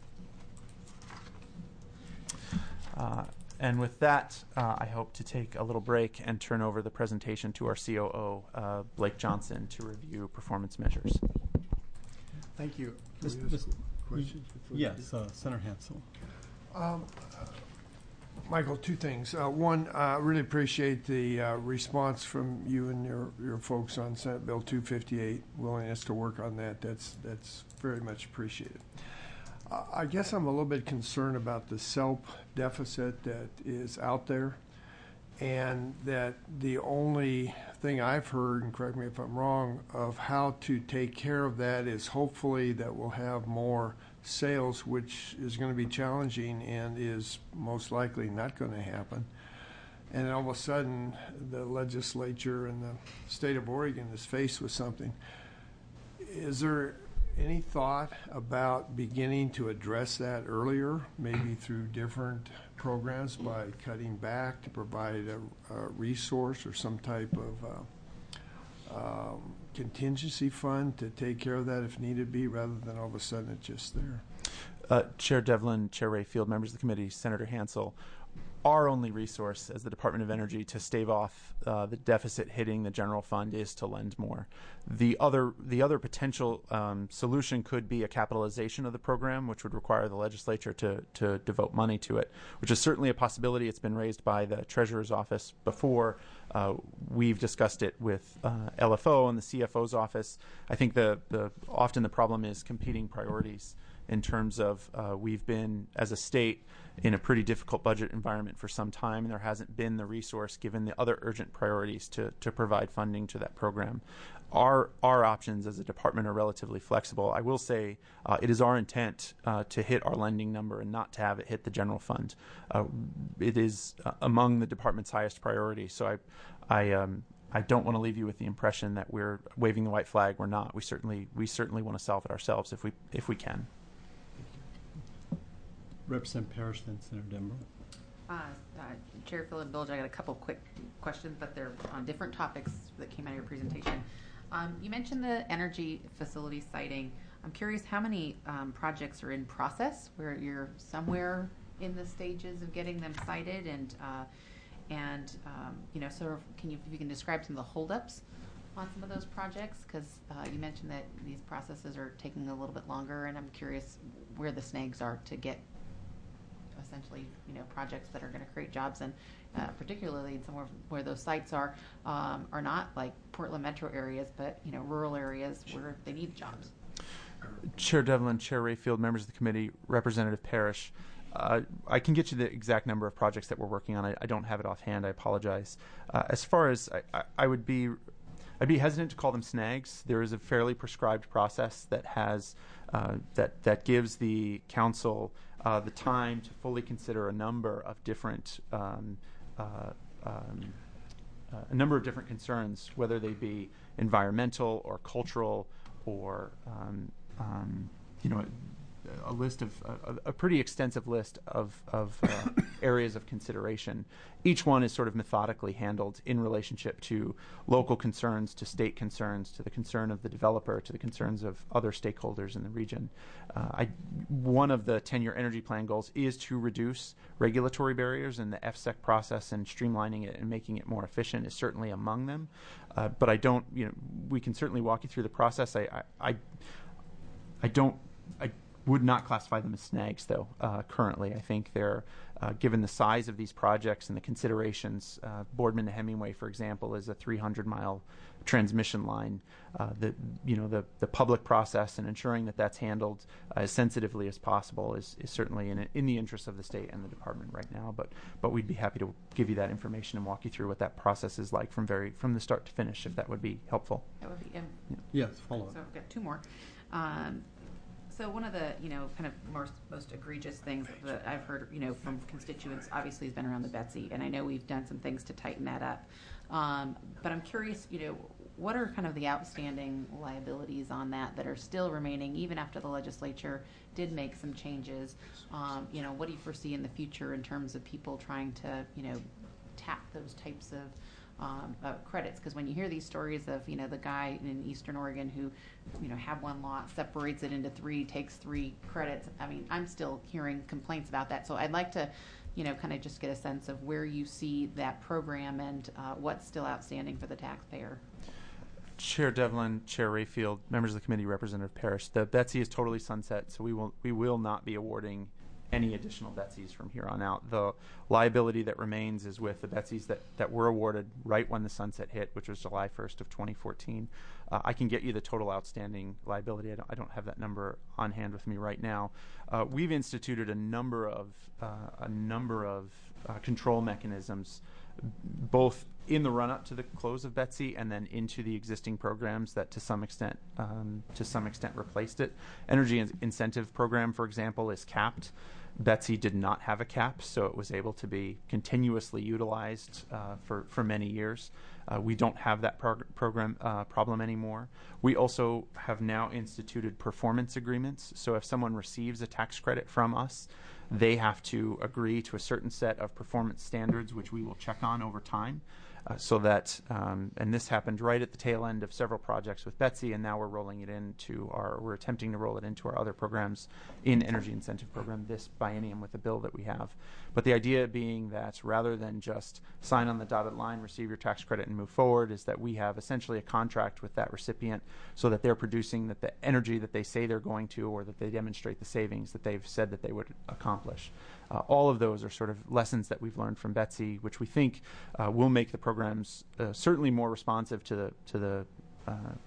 Uh, And with that, uh, I hope to take a little break and turn over the presentation to our C O O, uh, Blake Johnson, to review performance measures. Thank you. Can we Mister ask Mister questions before we Yes, uh, Senator Hansel. Um, Michael, two things. Uh, one, I uh, really appreciate the uh, response from you and your, your folks on Senate Bill two fifty-eight, willingness to work on that. That's, that's very much appreciated. Uh, I guess I'm a little bit concerned about the S E L P deficit that is out there, and that the only thing I've heard, and correct me if I'm wrong, of how to take care of that is hopefully that we'll have more sales, which is going to be challenging and is most likely not going to happen. And then all of a sudden, the legislature and the state of Oregon is faced with something. Is there any thought about beginning to address that earlier, maybe through different programs by cutting back to provide a, a resource or some type of uh, um, contingency fund to take care of that if needed be, rather than all of a sudden it's just there? Uh, Chair Devlin, Chair Rayfield, members of the committee, Senator Hansel, our only resource as the Department of Energy to stave off uh, the deficit hitting the general fund is to lend more. The other, the other potential um, solution could be a capitalization of the program, which would require the legislature to, to devote money to it, which is certainly a possibility. It's been raised by the Treasurer's Office before. Uh, we've discussed it with uh, L F O and the C F O's office. I think the, the often the problem is competing priorities. in terms of uh, we've been, as a state, in a pretty difficult budget environment for some time, and there hasn't been the resource given the other urgent priorities to, to provide funding to that program. Our, our options as a department are relatively flexible. I will say uh, it is our intent uh, to hit our lending number and not to have it hit the general fund. Uh, it is uh, among the department's highest priorities. So I, I, um, I don't want to leave you with the impression that we're waving the white flag. We're not. We certainly, we certainly want to solve it ourselves if we, if we can. Representative Parrish, then Senator Denbrough. Uh, uh, Chair Philip Bilge, I got a couple quick questions, but they're on different topics that came out of your presentation. Um, you mentioned the energy facility siting. I'm curious how many um, projects are in process where you're somewhere in the stages of getting them sited, and uh, and um, you know, sort of, can you if you can describe some of the holdups on some of those projects? Because uh, you mentioned that these processes are taking a little bit longer, and I'm curious where the snags are to get essentially, you know, projects that are going to create jobs, and uh, particularly in somewhere where those sites are um, are not like Portland metro areas, but you know, rural areas where they need jobs. Chair Devlin, Chair Rayfield, members of the committee, Representative Parrish, uh, I can get you the exact number of projects that we're working on. I, I don't have it offhand. I apologize. Uh, as far as I, I, I would be, I'd be hesitant to call them snags. There is a fairly prescribed process that has uh, that that gives the council uh, the time to fully consider a number of different um, uh, um, uh, a number of different concerns, whether they be environmental or cultural or um, um, you know, a, a list of a, a pretty extensive list of of uh, areas of consideration. Each one is sort of methodically handled in relationship to local concerns, to state concerns, to the concern of the developer, to the concerns of other stakeholders in the region. Uh, I, one of the ten-year energy plan goals is to reduce regulatory barriers, and the F S E C process and streamlining it and making it more efficient is certainly among them. Uh, but I don't, you know, we can certainly walk you through the process. I, I, I, I don't, I would not classify them as snags, though, uh, currently. I think they're, uh, given the size of these projects and the considerations, uh, Boardman to Hemingway, for example, is a three hundred mile transmission line. Uh, the, you know, the, the public process and ensuring that that's handled uh, as sensitively as possible is, is certainly in, in the interest of the state and the department right now. But, but we'd be happy to give you that information and walk you through what that process is like from very, from the start to finish, if that would be helpful. That would be, um, Yeah. Yes, follow up. so I've got two more. Um, So one of the, you know, kind of most, most egregious things that I've heard, you know, from constituents obviously has been around the Betsy, and I know we've done some things to tighten that up. Um, but I'm curious, you know, what are kind of the outstanding liabilities on that that are still remaining even after the legislature did make some changes? Um, you know, what do you foresee in the future in terms of people trying to, you know, tap those types of Um, uh, credits? Because when you hear these stories of, you know, the guy in Eastern Oregon who, you know, had one lot, separates it into three, takes three credits, I mean, I'm still hearing complaints about that. So I'd like to, you know, kind of just get a sense of where you see that program and uh, what's still outstanding for the taxpayer. Chair Devlin, Chair Rayfield, members of the committee, Representative Parrish, the Betsy is totally sunset, so we will we will not be awarding any additional Betsies from here on out. The liability that remains is with the Betsies that, that were awarded right when the sunset hit, which was July first of twenty fourteen. Uh, I can get you the total outstanding liability. I don't, I don't have that number on hand with me right now. Uh, we've instituted a number of uh, a number of uh, control mechanisms, both in the run-up to the close of Betsy and then into the existing programs that to some extent um, to some extent replaced it. Energy in- incentive program, for example, is capped. Betsy did not have a cap, so it was able to be continuously utilized uh, for, for many years. Uh, we don't have that prog- program uh, problem anymore. We also have now instituted performance agreements. So if someone receives a tax credit from us, they have to agree to a certain set of performance standards, which we will check on over time. Uh, so that, um, and this happened right at the tail end of several projects with Betsy, and now we're rolling it into our, we're attempting to roll it into our other programs in energy incentive program this biennium with the bill that we have. But the idea being that rather than just sign on the dotted line, receive your tax credit and move forward, is that we have essentially a contract with that recipient so that they're producing that the energy that they say they're going to, or that they demonstrate the savings that they've said that they would accomplish. Uh, all of those are sort of lessons that we've learned from Betsy, which we think uh, will make the programs uh, certainly more responsive to the to the uh,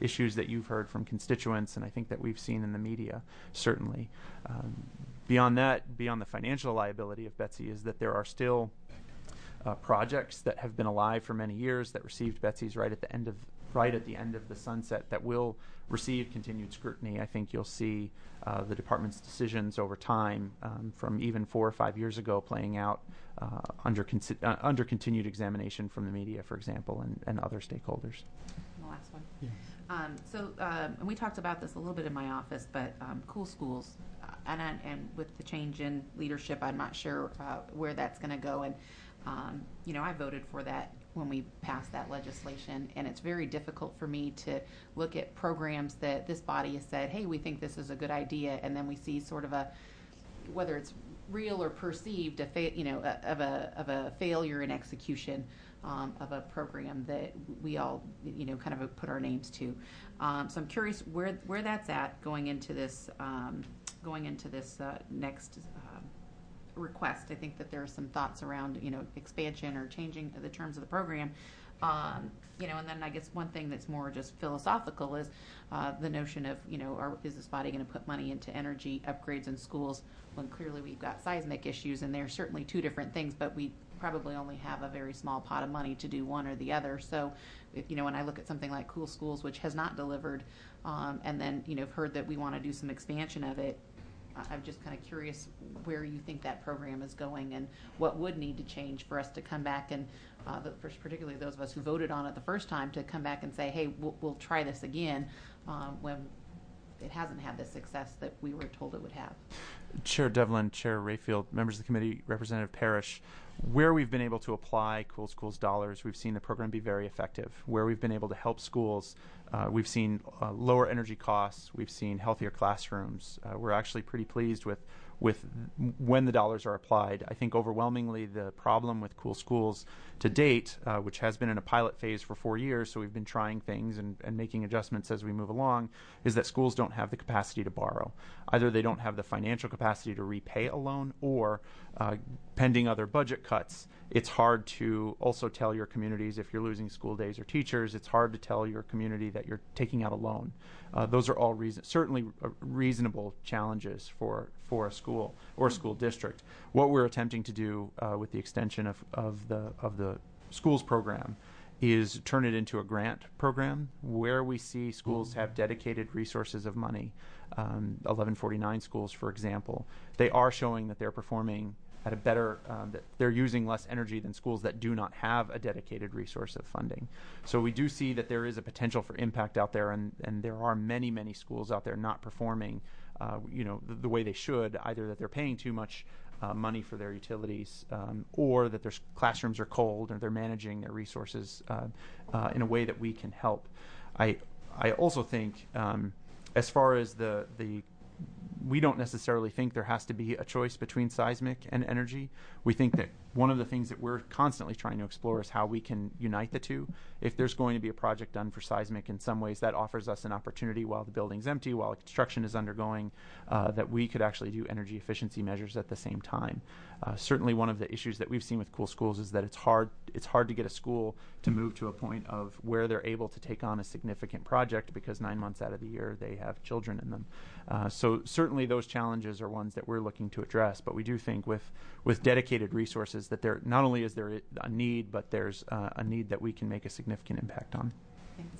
issues that you've heard from constituents, and I think that we've seen in the media, certainly. Um, beyond that, beyond the financial liability of Betsy, is that there are still uh, projects that have been alive for many years that received Betsy's right at the end of right at the end of the sunset that will receive continued scrutiny. I think you'll see uh, the department's decisions over time, um, from even four or five years ago, playing out uh, under consi- uh, under continued examination from the media, for example, and, and other stakeholders. The last one. Yeah. Um, so, um, and we talked about this a little bit in my office, but um, Cool Schools, uh, and I, and with the change in leadership, I'm not sure uh, where that's going to go. And um, you know, I voted for that when we passed that legislation, and it's very difficult for me to look at programs that this body has said, hey, we think this is a good idea, and then we see sort of a, whether it's real or perceived, a fa- you know, a, of a of a failure in execution um, of a program that we all, you know, kind of put our names to. Um, so I'm curious where where that's at going into this um, going into this uh, next. Uh, request. I think that there are some thoughts around, you know, expansion or changing the terms of the program. Um, you know, and then I guess one thing that's more just philosophical is uh, the notion of, you know, are, is this body going to put money into energy upgrades in schools when clearly we've got seismic issues, and they're certainly two different things, but we probably only have a very small pot of money to do one or the other. So, if, you know, when I look at something like Cool Schools, which has not delivered, um, and then, you know, heard that we want to do some expansion of it, I'm just kind of curious where you think that program is going and what would need to change for us to come back and, uh, the, particularly those of us who voted on it the first time, to come back and say, hey, we'll, we'll try this again um, when it hasn't had the success that we were told it would have. Chair Devlin, Chair Rayfield, members of the committee, Representative Parrish, where we've been able to apply Cool Schools dollars, we've seen the program be very effective. Where we've been able to help schools, uh, we've seen uh, lower energy costs, we've seen healthier classrooms. Uh, we're actually pretty pleased with with when the dollars are applied. I think overwhelmingly the problem with Cool Schools to date, uh, which has been in a pilot phase for four years, so we've been trying things and, and making adjustments as we move along, is that schools don't have the capacity to borrow. Either they don't have the financial capacity to repay a loan, or uh, pending other budget cuts, it's hard to also tell your communities, if you're losing school days or teachers, it's hard to tell your community that you're taking out a loan. Uh, those are all reason, certainly uh, reasonable challenges for, for a school or a school district. What we're attempting to do uh, with the extension of, of the of the schools program is turn it into a grant program where we see schools have dedicated resources of money. Um, eleven forty-nine schools, for example, they are showing that they're performing at a better, um, that they're using less energy than schools that do not have a dedicated resource of funding. So we do see that there is a potential for impact out there, and, and there are many, many schools out there not performing, uh, you know, the, the way they should, either that they're paying too much uh, money for their utilities, um, or that their classrooms are cold, or they're managing their resources uh, uh, in a way that we can help. I, I also think, um, as far as the, the we don't necessarily think there has to be a choice between seismic and energy. We think that one of the things that we're constantly trying to explore is how we can unite the two. If there's going to be a project done for seismic, in some ways that offers us an opportunity while the building's empty, while construction is undergoing, uh, that we could actually do energy efficiency measures at the same time. Uh, certainly one of the issues that we've seen with Cool Schools is that it's hard it's hard to get a school to move to a point of where they're able to take on a significant project, because nine months out of the year they have children in them. Uh, so certainly those challenges are ones that we're looking to address, but we do think with, with dedicated resources that there not only is there a need, but there's uh, a need that we can make a significant impact on. Thanks.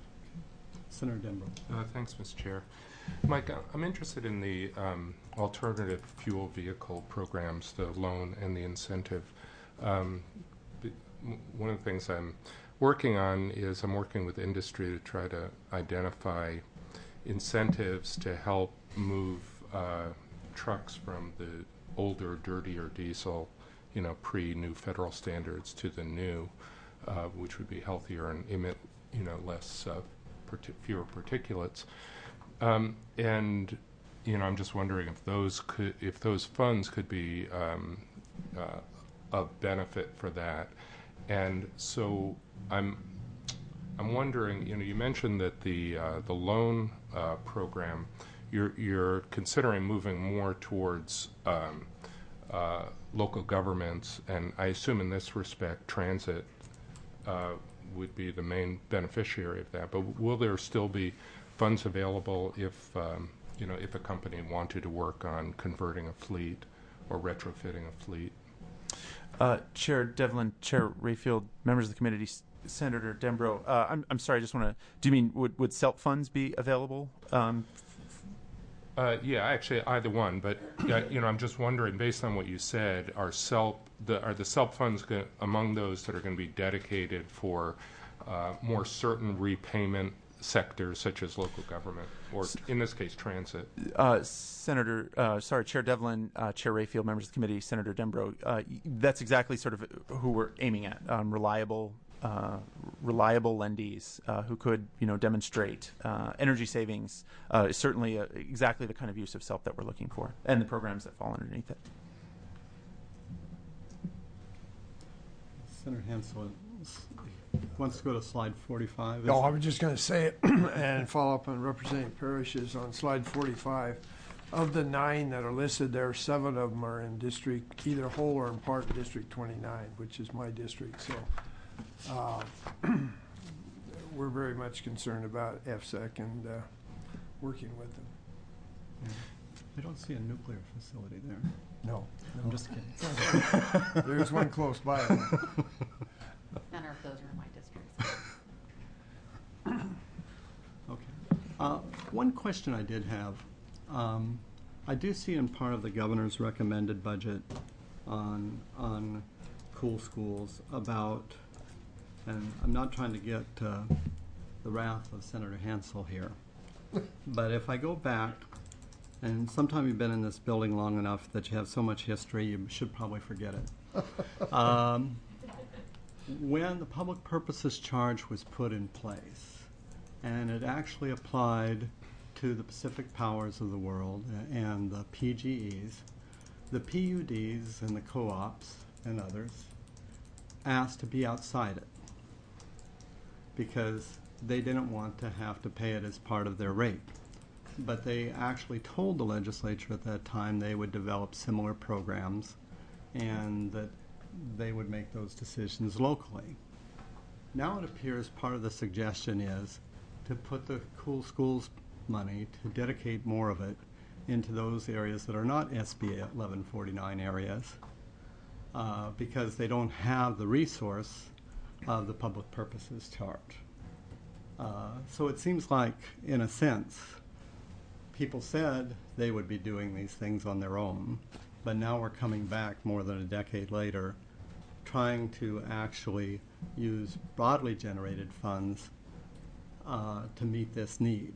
Senator Denbrough. Uh, thanks, Mister Chair. Mike, I'm interested in the um, alternative fuel vehicle programs, the loan and the incentive. Um, the, one of the things I'm working on is I'm working with industry to try to identify incentives to help move uh, trucks from the older, dirtier diesel, you know, pre-new federal standards to the new, uh, which would be healthier and emit, you know, less, uh, partic- fewer particulates. Um, and, you know, I'm just wondering if those could, if those funds could be um, uh, of benefit for that. And so I'm, I'm wondering, you know, you mentioned that the uh, the loan uh, program, you're you're considering moving more towards um, uh, local governments, and I assume in this respect, transit uh, would be the main beneficiary of that. But will there still be funds available if, um, you know, if a company wanted to work on converting a fleet or retrofitting a fleet? Uh, Chair Devlin, Chair Rayfield, members of the committee, S- Senator Dembro, uh, I'm, I'm sorry, I just want to, do you mean, would, would SELP funds be available? Um, Uh, yeah, actually, either one. But uh, you know, I'm just wondering, based on what you said, are SELP the are the SELP funds go- among those that are going to be dedicated for uh, more certain repayment sectors, such as local government, or in this case, transit? Uh, Senator, uh, sorry, Chair Devlin, uh, Chair Rayfield, members of the committee, Senator Dembro, uh, y- that's exactly sort of who we're aiming at, um, reliable, uh, reliable lendees uh, who could, you know, demonstrate uh, energy savings. Uh, is certainly uh, exactly the kind of use of SELP that we're looking for, and the programs that fall underneath it. Senator Hansel s- wants to go to slide forty-five. No, I was just going to say it and follow up on Representative Parrish's on slide forty-five. Of the nine that are listed there, seven of them are in district, either whole or in part in District twenty-nine, which is my district. So uh, we're very much concerned about F SEC and uh, working with them. Yeah. I don't see a nuclear facility there. No, I'm just kidding. there's one close by. None of those are in my district. Okay. Uh, one question I did have, um, I do see in part of the governor's recommended budget on on cool schools about, and I'm not trying to get uh, the wrath of Senator Hansel here, but if I go back, and sometime you've been in this building long enough that you have so much history, you should probably forget it. Um, when the public purposes charge was put in place, and it actually applied to the Pacific Powers of the world and the P G Es, the P U Ds and the co-ops and others asked to be outside it because they didn't want to have to pay it as part of their rate. But they actually told the legislature at that time they would develop similar programs and that they would make those decisions locally. Now it appears part of the suggestion is to put the cool schools money, to dedicate more of it into those areas that are not S B eleven forty-nine areas uh, because they don't have the resource of the public purposes charge. Uh, so it seems like, in a sense, people said they would be doing these things on their own, but now we're coming back more than a decade later trying to actually use broadly generated funds uh, to meet this need.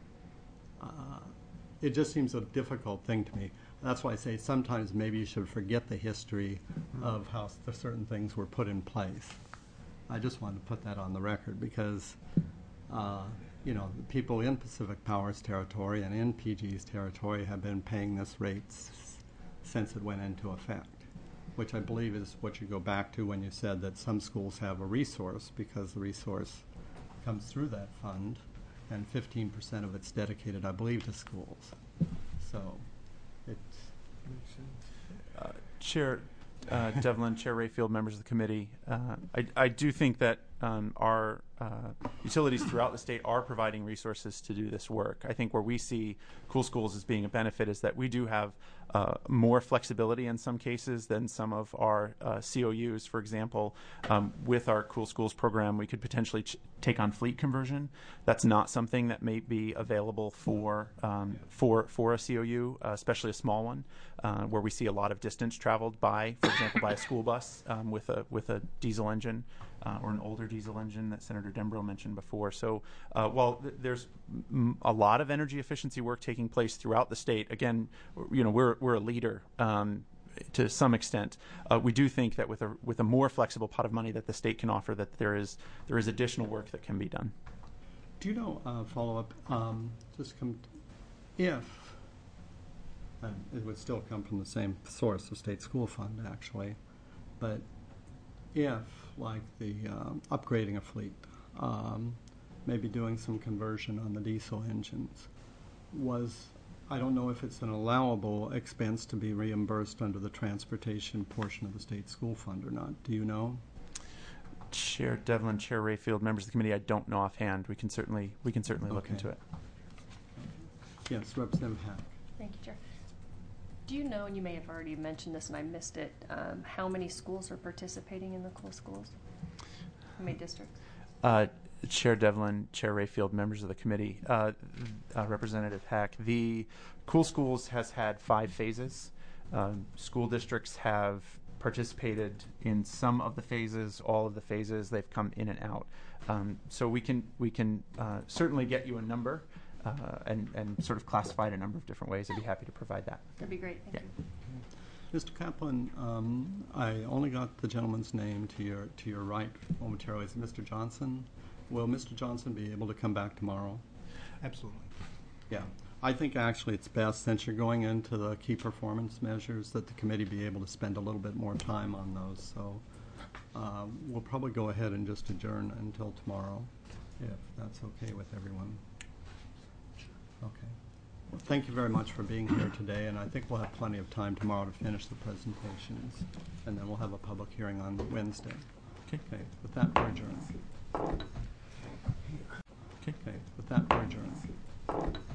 Uh, it just seems a difficult thing to me. That's why I say sometimes maybe you should forget the history of how s- the certain things were put in place. I just wanted to put that on the record because uh, you know, the people in Pacific Powers territory and in P G's territory have been paying this rate s- since it went into effect, which I believe is what you go back to when you said that some schools have a resource because the resource comes through that fund and fifteen percent of it's dedicated, I believe, to schools. So it makes sense. Uh, Chair uh, Devlin, Chair Rayfield, members of the committee, uh, I, I do think that um, our uh, utilities throughout the state are providing resources to do this work. I think where we see Cool Schools as being a benefit is that we do have uh, more flexibility in some cases than some of our uh, C O Us. For example, um, with our Cool Schools program, we could potentially ch- take on fleet conversion. That's not something that may be available for um, for for a C O U, uh, especially a small one, uh, where we see a lot of distance traveled by, for example, by a school bus um, with a with a diesel engine. Uh, or an older diesel engine that Senator Dembro mentioned before. So uh, while th- there's m- a lot of energy efficiency work taking place throughout the state, again, w- you know, we're we're a leader um, to some extent. Uh, we do think that with a with a more flexible pot of money that the state can offer, that there is there is additional work that can be done. Do you know, uh, follow up, um, just come, t- if, and it would still come from the same source, the state school fund actually, but if, like the um, upgrading a fleet, um, maybe doing some conversion on the diesel engines, was, I don't know if it's an allowable expense to be reimbursed under the transportation portion of the state school fund or not. Do you know? Chair Devlin, Chair Rayfield, members of the committee, I don't know offhand. We can certainly we can certainly look Okay. into it. Yes, Representative Hack. Thank you, Chair. Do you know, and you may have already mentioned this and I missed it, um, how many schools are participating in the Cool Schools? How many districts? Uh, Chair Devlin, Chair Rayfield, members of the committee, uh, uh, Representative Hack, the Cool Schools has had five phases. Um, school districts have participated in some of the phases, all of the phases. They've come in and out. Um, so we can we can uh, certainly get you a number uh, and and sort of classify it a number of different ways. I'd be happy to provide that. That'd be great. Thank Yeah. you. Mister Kaplan, um, I only got the gentleman's name to your to your right momentarily. Is it Mister Johnson? Will Mister Johnson be able to come back tomorrow? Absolutely. Yeah. I think actually it's best, since you're going into the key performance measures, that the committee be able to spend a little bit more time on those. So uh, we'll probably go ahead and just adjourn until tomorrow, if that's okay with everyone. Okay. Well, thank you very much for being here today, and I think we'll have plenty of time tomorrow to finish the presentations, and then we'll have a public hearing on Wednesday. Okay. Okay. With that, we're adjourned. Okay. Okay. With that, we're adjourned.